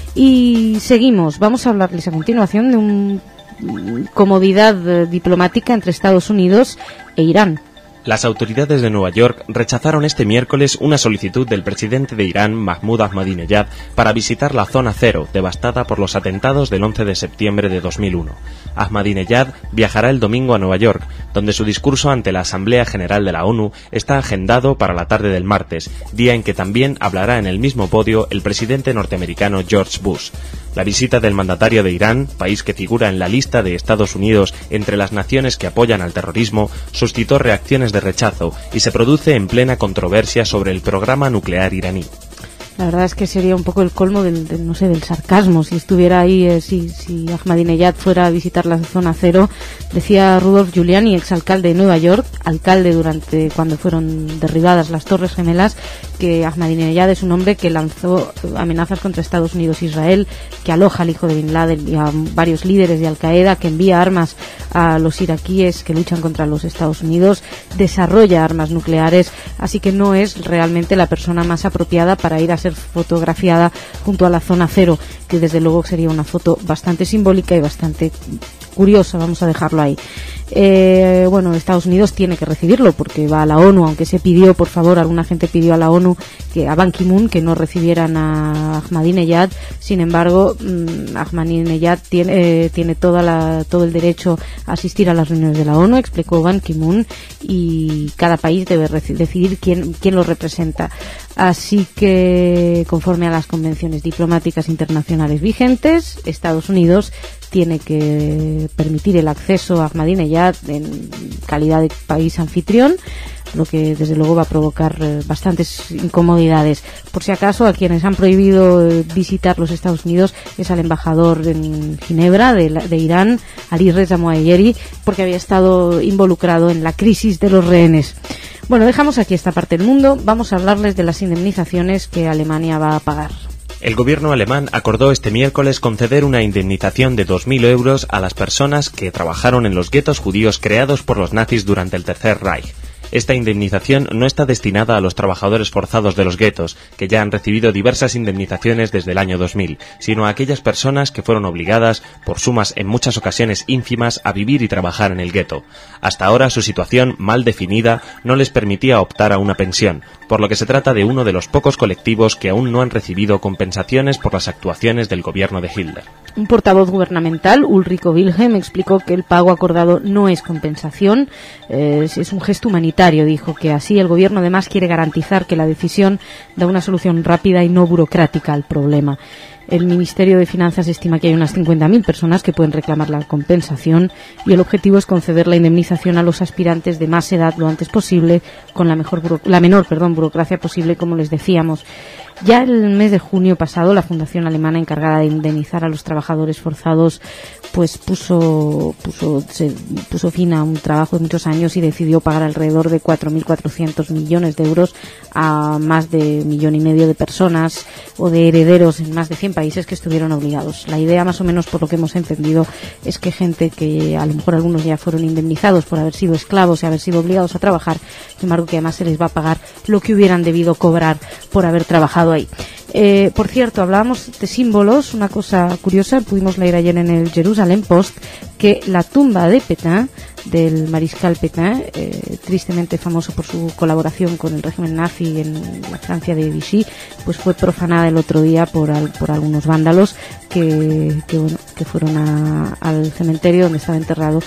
Y seguimos. Vamos a hablarles a continuación de una comodidad eh, diplomática entre Estados Unidos e Irán. Las autoridades de Nueva York rechazaron este miércoles una solicitud del presidente de Irán, Mahmoud Ahmadinejad, para visitar la zona cero, devastada por los atentados del once de septiembre de dos mil uno. Ahmadinejad viajará el domingo a Nueva York, donde su discurso ante la Asamblea General de la ONU está agendado para la tarde del martes, día en que también hablará en el mismo podio el presidente norteamericano George Bush. La visita del mandatario de Irán, país que figura en la lista de Estados Unidos entre las naciones que apoyan al terrorismo, suscitó reacciones de rechazo y se produce en plena controversia sobre el programa nuclear iraní. La verdad es que sería un poco el colmo del, del no sé, del sarcasmo si estuviera ahí, eh, si, si Ahmadinejad fuera a visitar la zona cero. Decía Rudolf Giuliani, exalcalde de Nueva York, alcalde durante cuando fueron derribadas las Torres Gemelas, que Ahmadinejad es un hombre que lanzó amenazas contra Estados Unidos e Israel, que aloja al hijo de Bin Laden y a varios líderes de Al-Qaeda, que envía armas a los iraquíes que luchan contra los Estados Unidos, desarrolla armas nucleares, así que no es realmente la persona más apropiada para ir a ser fotografiada junto a la zona cero, que desde luego sería una foto bastante simbólica y bastante curiosa, vamos a dejarlo ahí. Eh, bueno, Estados Unidos tiene que recibirlo porque va a la ONU, aunque se pidió, por favor, alguna gente pidió a la ONU, que a Ban Ki-moon, que no recibieran a Ahmadinejad. Sin embargo, mmm, Ahmadinejad tiene, eh, tiene toda la, todo el derecho a asistir a las reuniones de la ONU, explicó Ban Ki-moon, y cada país debe decidir quién, quién lo representa. Así que, conforme a las convenciones diplomáticas internacionales vigentes, Estados Unidos tiene que permitir el acceso a Ahmadinejad en calidad de país anfitrión, lo que desde luego va a provocar eh, bastantes incomodidades. Por si acaso, a quienes han prohibido eh, visitar los Estados Unidos es al embajador en Ginebra de, la, de Irán, Ali Reza Moayyeri, porque había estado involucrado en la crisis de los rehenes. Bueno, dejamos aquí esta parte del mundo. Vamos a hablarles de las indemnizaciones que Alemania va a pagar. El gobierno alemán acordó este miércoles conceder una indemnización de dos mil euros a las personas que trabajaron en los guetos judíos creados por los nazis durante el Tercer Reich. Esta indemnización no está destinada a los trabajadores forzados de los guetos, que ya han recibido diversas indemnizaciones desde el año dos mil, sino a aquellas personas que fueron obligadas, por sumas en muchas ocasiones ínfimas, a vivir y trabajar en el gueto. Hasta ahora su situación, mal definida, no les permitía optar a una pensión, por lo que se trata de uno de los pocos colectivos que aún no han recibido compensaciones por las actuaciones del gobierno de Hitler. Un portavoz gubernamental, Ulriko Wilhelm, explicó que el pago acordado no es compensación, eh, es un gesto humanitario. Dijo que así el gobierno además quiere garantizar que la decisión da una solución rápida y no burocrática al problema. El Ministerio de Finanzas estima que hay unas cincuenta mil personas que pueden reclamar la compensación y el objetivo es conceder la indemnización a los aspirantes de más edad lo antes posible, con la mejor buro- la menor perdón, burocracia posible, como les decíamos. Ya el mes de junio pasado, la fundación alemana encargada de indemnizar a los trabajadores forzados pues puso puso se puso fin a un trabajo de muchos años y decidió pagar alrededor de cuatro mil cuatrocientos millones de euros a más de un millón y medio de personas o de herederos en más de cien países que estuvieron obligados. La idea, más o menos por lo que hemos entendido, es que gente que a lo mejor algunos ya fueron indemnizados por haber sido esclavos y haber sido obligados a trabajar, sin embargo que además se les va a pagar lo que hubieran debido cobrar por haber trabajado ahí. Eh, por cierto, hablábamos de símbolos, una cosa curiosa, pudimos leer ayer en el Jerusalem Post que la tumba de Pétain, del mariscal Pétain, eh, tristemente famoso por su colaboración con el régimen nazi en la Francia de Vichy, pues fue profanada el otro día por, al, por algunos vándalos que, que, bueno, que fueron a, al cementerio donde estaba enterrado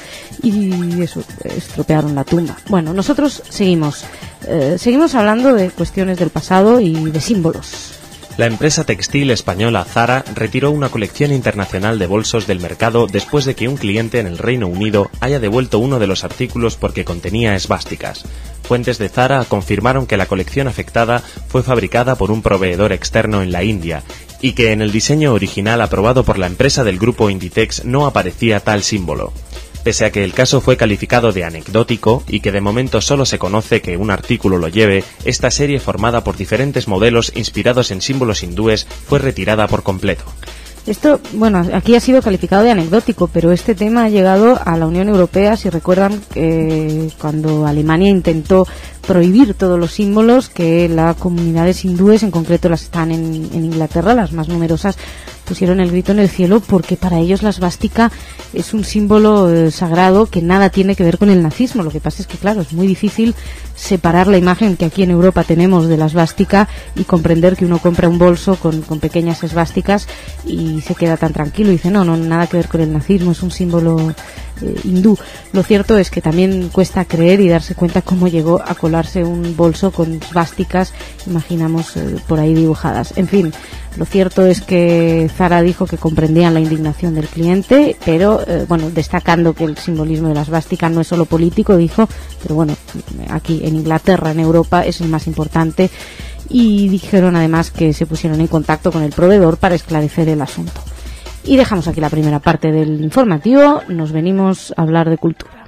y eso, estropearon la tumba. Bueno, nosotros seguimos, eh, seguimos hablando de cuestiones del pasado y de símbolos. La empresa textil española Zara retiró una colección internacional de bolsos del mercado después de que un cliente en el Reino Unido haya devuelto uno de los artículos porque contenía esvásticas. Fuentes de Zara confirmaron que la colección afectada fue fabricada por un proveedor externo en la India y que en el diseño original aprobado por la empresa del grupo Inditex no aparecía tal símbolo. Pese a que el caso fue calificado de anecdótico y que de momento solo se conoce que un artículo lo lleve, esta serie formada por diferentes modelos inspirados en símbolos hindúes fue retirada por completo. Esto, bueno, aquí ha sido calificado de anecdótico, pero este tema ha llegado a la Unión Europea. Si recuerdan, eh, cuando Alemania intentó prohibir todos los símbolos, que las comunidades hindúes, en concreto las están en, en Inglaterra, las más numerosas, pusieron el grito en el cielo porque para ellos la svástica es un símbolo eh, sagrado que nada tiene que ver con el nazismo. Lo que pasa es que, claro, es muy difícil separar la imagen que aquí en Europa tenemos de la svástica y comprender que uno compra un bolso con, con pequeñas esvásticas y se queda tan tranquilo y dice, no, no, nada que ver con el nazismo, es un símbolo eh, hindú. Lo cierto es que también cuesta creer y darse cuenta cómo llegó a colarse un bolso con svásticas, imaginamos, eh, por ahí dibujadas. En fin, lo cierto es que Zara dijo que comprendían la indignación del cliente, pero, eh, bueno, destacando que el simbolismo de la svástica no es solo político, dijo, pero bueno, aquí en Inglaterra, en Europa, es el más importante, y dijeron además que se pusieron en contacto con el proveedor para esclarecer el asunto. Y dejamos aquí la primera parte del informativo, nos venimos a hablar de cultura.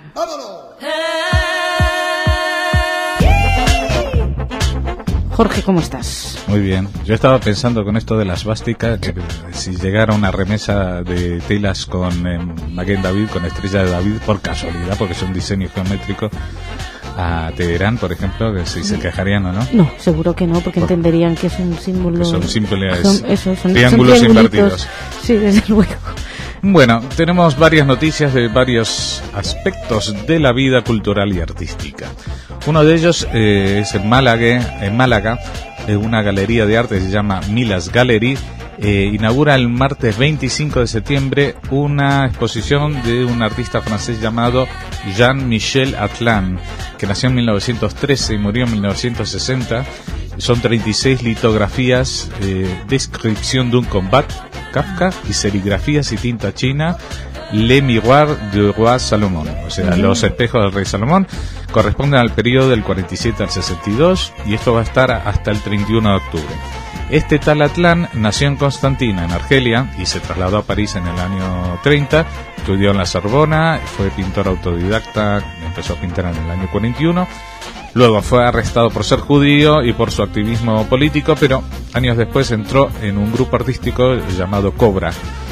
Jorge, ¿cómo estás? Muy bien. Yo estaba pensando con esto de la svástica, que si llegara una remesa de telas con eh, Maguen David, con estrella de David, por casualidad, porque es un diseño geométrico, a Teherán, por ejemplo, que si se quejarían o no. No, seguro que no, porque Por, entenderían que es un símbolo... Que son simples son, eso, son, triángulos son invertidos. Sí, desde luego. Bueno, tenemos varias noticias de varios aspectos de la vida cultural y artística. Uno de ellos eh, es en Málaga, en Málaga, eh, una galería de arte que se llama Milas Gallery. Eh, inaugura el martes veinticinco de septiembre una exposición de un artista francés llamado Jean-Michel Atlan, que nació en mil novecientos trece y murió en mil novecientos sesenta. Son treinta y seis litografías, eh, descripción de un combat, Kafka, y serigrafías y tinta china, Le Miroir du Roi Salomón, o sea, uh-huh. los espejos del rey Salomón, corresponden al periodo del cuarenta y siete al sesenta y dos, y esto va a estar hasta el treinta y uno de octubre. Este tal Atlan nació en Constantina, en Argelia, y se trasladó a París en el año treinta, estudió en la Sorbona, fue pintor autodidacta, empezó a pintar en el año cuarenta y uno, luego fue arrestado por ser judío y por su activismo político, pero años después entró en un grupo artístico llamado Cobra.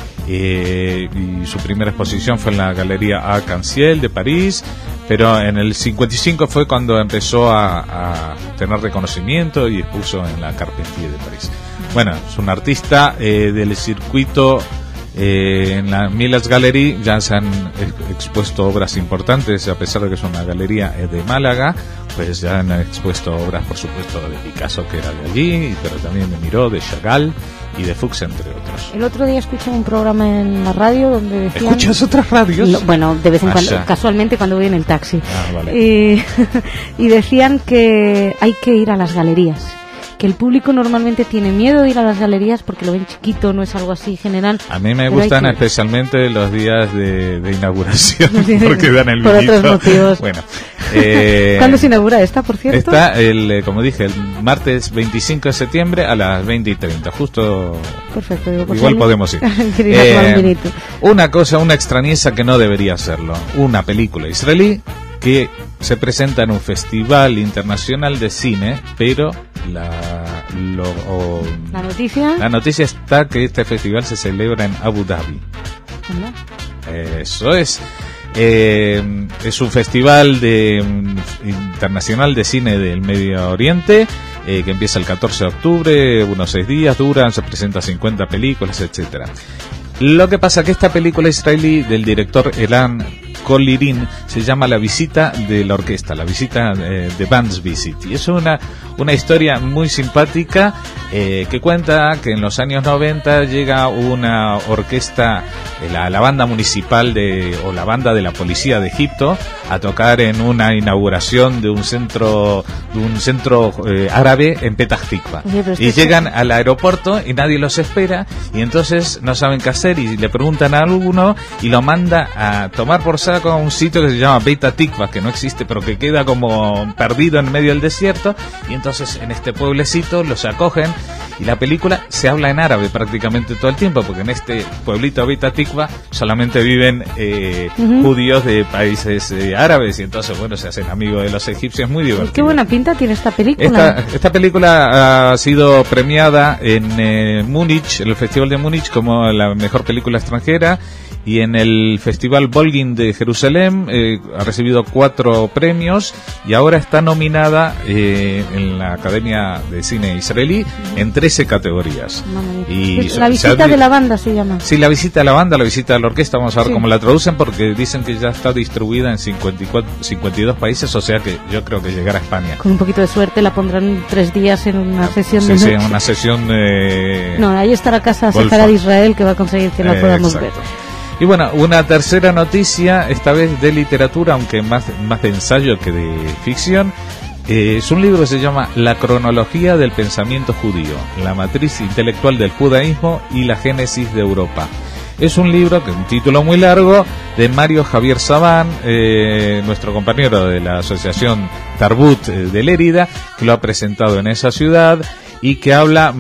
Eh, y su primera exposición fue en la Galería Arc-en-Ciel de París, pero en el cincuenta y cinco fue cuando empezó a, a tener reconocimiento y expuso en la Carpentier de París. Bueno, es un artista eh, del circuito. Eh, en la Milas Gallery ya se han expuesto obras importantes, a pesar de que es una galería de Málaga, pues ya han expuesto obras, por supuesto, de Picasso, que era de allí, pero también de Miró, de Chagall y de Fuchs, entre otros. El otro día escuché un programa en la radio donde decían... ¿Escuchas otras radios? No, bueno, de vez en cuando, Allá. casualmente cuando voy en el taxi. Ah, vale. Y, y decían que hay que ir a las galerías, que el público normalmente tiene miedo de ir a las galerías porque lo ven chiquito, no es algo así general. A mí me Pero gustan que... especialmente los días de, de inauguración porque dan el por vinito. otros motivos. Bueno, eh, ¿cuándo se inaugura esta, por cierto? Está, el, eh, como dije, el martes veinticinco de septiembre a las veinte y treinta, justo. Perfecto, digo, pues igual ahí... podemos ir. eh, una cosa, una extrañeza que no debería serlo. Una película israelí que se presenta en un festival internacional de cine, pero la, lo, o, ¿La noticia? La noticia está que este festival se celebra en Abu Dhabi. ¿Cómo? Eso es. Eh, es un festival de um, internacional de cine del Medio Oriente eh, que empieza el catorce de octubre, unos seis días duran, se presenta cincuenta películas, etcétera. Lo que pasa que esta película israelí del director Elan Kolirin se llama La visita de la orquesta, la visita eh, de Band's Visit, y es una una historia muy simpática eh, que cuenta que en los años noventa llega una orquesta, eh, la, la banda municipal de o la banda de la policía de Egipto a tocar en una inauguración de un centro de un centro eh, árabe en Petah Tikva. Oye, y llegan es... al aeropuerto y nadie los espera y entonces no saben qué hacer y le preguntan a alguno y lo manda a tomar por saco a un sitio que se llama Petah Tikva, que no existe pero que queda como perdido en medio del desierto, y entonces en este pueblecito los acogen y la película se habla en árabe prácticamente todo el tiempo, porque en este pueblito Petah Tikva solamente viven eh, uh-huh. judíos de países eh, árabes, y entonces bueno, se hacen amigos de los egipcios, muy divertido. Qué buena pinta tiene esta película. Esta, esta película ha sido premiada en eh, Múnich, en el Festival de Múnich, como la mejor película extranjera, y en el Festival Bolgin de Jerusalén eh, ha recibido cuatro premios y ahora está nominada eh, en la Academia de Cine Israelí en trece categorías. Y la visita de la banda se llama. Sí, la visita de la banda, la visita de la orquesta, vamos a ver sí. cómo la traducen, porque dicen que ya está distribuida en cincuenta y cuatro, cincuenta y dos países, o sea que yo creo que llegará a España. Con un poquito de suerte la pondrán tres días en una sesión sí, de sí, noche. en una sesión de... No, ahí está la Casa Sefarad de Israel, que va a conseguir que la eh, podamos exacto. ver. Y bueno, una tercera noticia, esta vez de literatura, aunque más, más de ensayo que de ficción. Eh, es un libro que se llama La cronología del pensamiento judío, la matriz intelectual del judaísmo y la génesis de Europa. Es un libro, que es un título muy largo, de Mario Javier Sabán, eh, nuestro compañero de la asociación Tarbut eh, de Lérida, que lo ha presentado en esa ciudad y que habla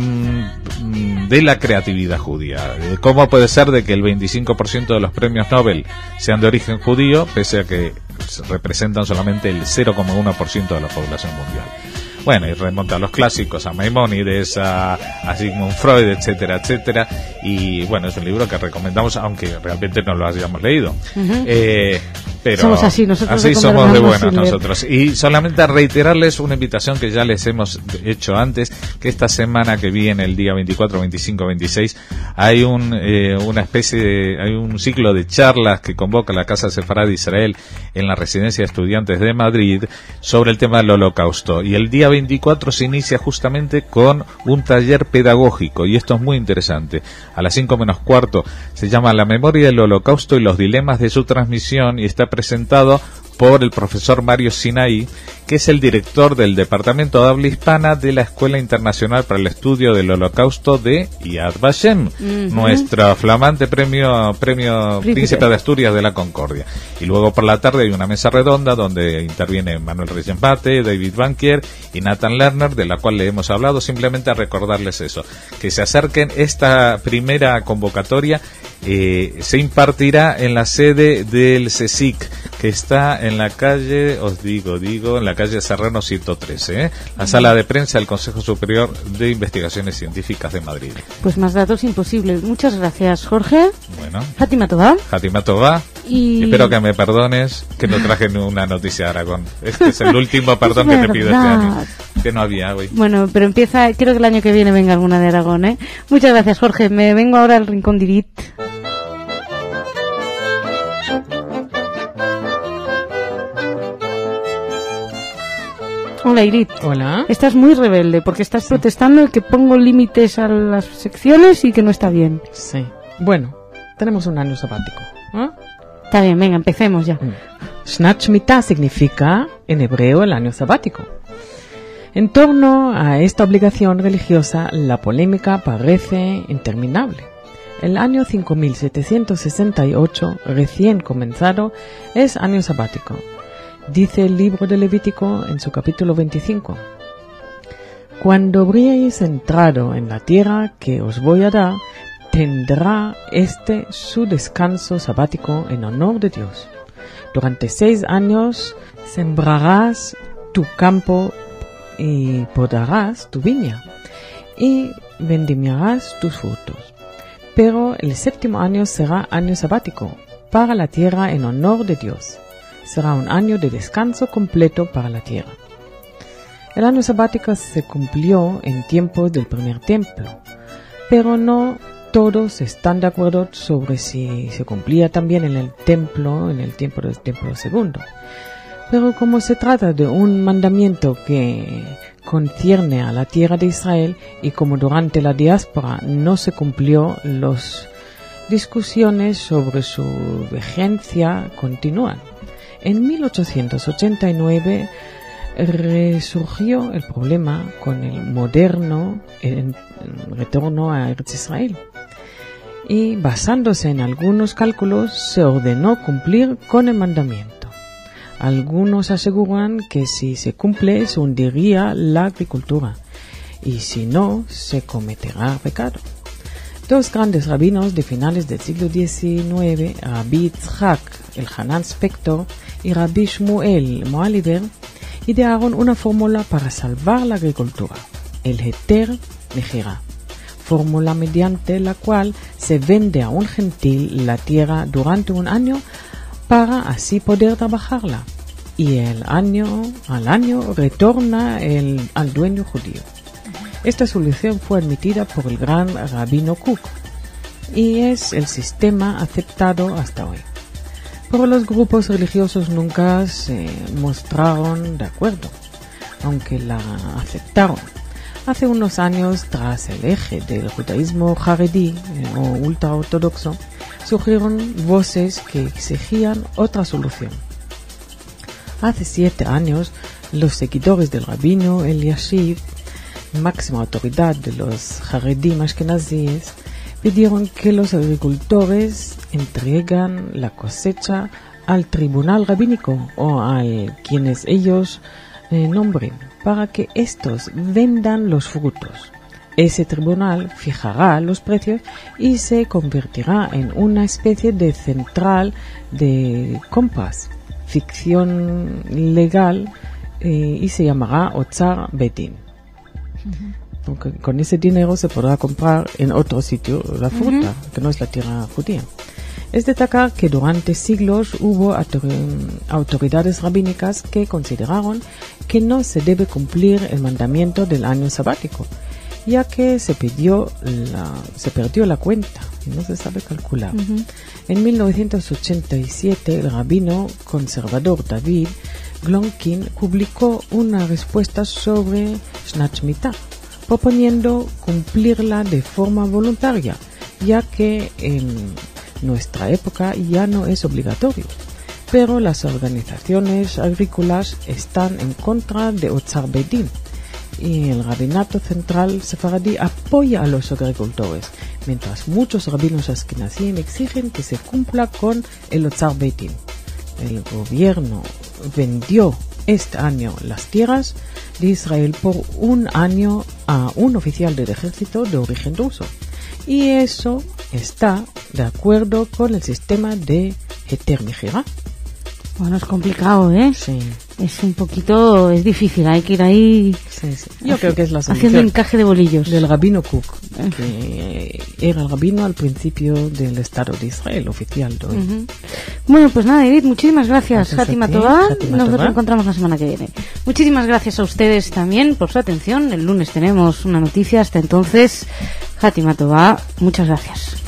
mmm, de la creatividad judía. De cómo puede ser de que el veinticinco por ciento de los premios Nobel sean de origen judío, pese a que representan solamente el cero coma uno por ciento de la población mundial. Bueno, y remonta a los clásicos, a Maimónides, a, a Sigmund Freud, etcétera, etcétera. Y bueno, es un libro que recomendamos, aunque realmente no lo hayamos leído. Uh-huh. Eh, pero somos así, nosotros así somos de buenos nosotros. Y solamente a reiterarles una invitación que ya les hemos hecho antes, que esta semana que viene, el día veinticuatro, veinticinco, veintiséis, hay un eh, una especie de, hay un ciclo de charlas que convoca la Casa Sefarad de Israel en la Residencia de Estudiantes de Madrid sobre el tema del Holocausto. Y el día veinticuatro se inicia justamente con un taller pedagógico, y esto es muy interesante. A las cinco menos cuarto se llama La memoria del Holocausto y los dilemas de su transmisión, y está presentado por el profesor Mario Sinaí, que es el director del Departamento de Habla Hispana de la Escuela Internacional para el Estudio del Holocausto de Yad Vashem, uh-huh. nuestro flamante premio premio Príncipe. Príncipe de Asturias de la Concordia. Y luego por la tarde hay una mesa redonda donde interviene Manuel Reyes-Empate, David Bankier y Nathan Lerner, de la cual le hemos hablado. Simplemente a recordarles eso, que se acerquen. Esta primera convocatoria eh, se impartirá en la sede del CSIC, que está en la calle, os digo, digo, en la calle Serrano ciento trece, ¿eh? la sala de prensa del Consejo Superior de Investigaciones Científicas de Madrid. Pues más datos imposibles. Muchas gracias, Jorge. Bueno. Fátima Tobá. Fátima Tobá. Y... espero que me perdones que no traje una noticia de Aragón. Este es el último perdón que te pido este año. Que no había hoy. Bueno, pero empieza, creo que el año que viene venga alguna de Aragón, ¿eh? Muchas gracias, Jorge. Me vengo ahora al Rincón de Irit. Hola, Irit. Hola. Estás muy rebelde porque estás sí. protestando de que pongo límites a las secciones y que no está bien. Sí. Bueno, tenemos un año sabático. ¿eh? Está bien, venga, empecemos ya. Shnat Shemitah significa en hebreo el año sabático. En torno a esta obligación religiosa, la polémica parece interminable. El año cinco mil setecientos sesenta y ocho, recién comenzado, es año sabático. Dice el libro de Levítico en su capítulo veinticinco. Cuando habríais entrado en la tierra que os voy a dar, tendrá este su descanso sabático en honor de Dios. Durante seis años sembrarás tu campo y podarás tu viña y vendimiarás tus frutos. Pero el séptimo año será año sabático para la tierra en honor de Dios. Será un año de descanso completo para la tierra. El año sabático se cumplió en tiempos del primer templo, pero no todos están de acuerdo sobre si se cumplía también en el templo, en el tiempo del templo segundo. Pero como se trata de un mandamiento que concierne a la tierra de Israel y como durante la diáspora no se cumplió, las discusiones sobre su vigencia continúan. En mil ochocientos ochenta y nueve resurgió el problema con el moderno en, en retorno a Eretz Israel. Y basándose en algunos cálculos se ordenó cumplir con el mandamiento. Algunos aseguran que si se cumple se hundiría la agricultura y si no se cometerá pecado. Dos grandes rabinos de finales del siglo diecinueve, Rabbi Yitzhak el Hanan Spector y Rabbi Shmuel Moaliber, idearon una fórmula para salvar la agricultura, el Heter Mejira, fórmula mediante la cual se vende a un gentil la tierra durante un año para así poder trabajarla, y el año al año retorna el, al dueño judío. Esta solución fue admitida por el gran rabino Kook y es el sistema aceptado hasta hoy. Pero los grupos religiosos nunca se mostraron de acuerdo, aunque la aceptaron. Hace unos años, tras el eje del judaísmo jaredí o ultraortodoxo, surgieron voces que exigían otra solución. Hace siete años, los seguidores del rabino Eliashiv, máxima autoridad de los jaredim ashkenazíes, pidieron que los agricultores entregan la cosecha al tribunal rabínico o a quienes ellos eh, nombren, para que estos vendan los frutos. Ese tribunal fijará los precios y se convertirá en una especie de central de compras, ficción legal, eh, y se llamará Otzar Betin. Uh-huh. Porque con ese dinero se podrá comprar en otro sitio la fruta, uh-huh. que no es la tierra judía. Es destacar que durante siglos hubo autoridades rabínicas que consideraron que no se debe cumplir el mandamiento del año sabático, ya que se, pidió la, se perdió la cuenta y no se sabe calcular. Uh-huh. En mil novecientos ochenta y siete, el rabino conservador David Glonkin publicó una respuesta sobre Shnat Shemitah, proponiendo cumplirla de forma voluntaria, ya que en nuestra época ya no es obligatorio. Pero las organizaciones agrícolas están en contra de Otzar Betin y el rabinato central sefaradí apoya a los agricultores, mientras muchos rabinos ashkenazíes exigen que se cumpla con el Otzar Betin. El gobierno vendió este año las tierras de Israel por un año a un oficial del ejército de origen ruso. Y eso está de acuerdo con el sistema de Heter Mejira. Bueno, es complicado, ¿eh? Sí. Es un poquito, es difícil, hay que ir ahí. Sí, sí. Yo creo que es la solución. Haciendo encaje de bolillos. Del rabino Kook, que era el rabino al principio del Estado de Israel, oficial de hoy. Uh-huh. Bueno, pues nada, Edith, muchísimas gracias. Fátima Tobá, nos Tobá. encontramos la semana que viene. Muchísimas gracias a ustedes también por su atención. El lunes tenemos una noticia. Hasta entonces, Fátima Tobá, muchas gracias.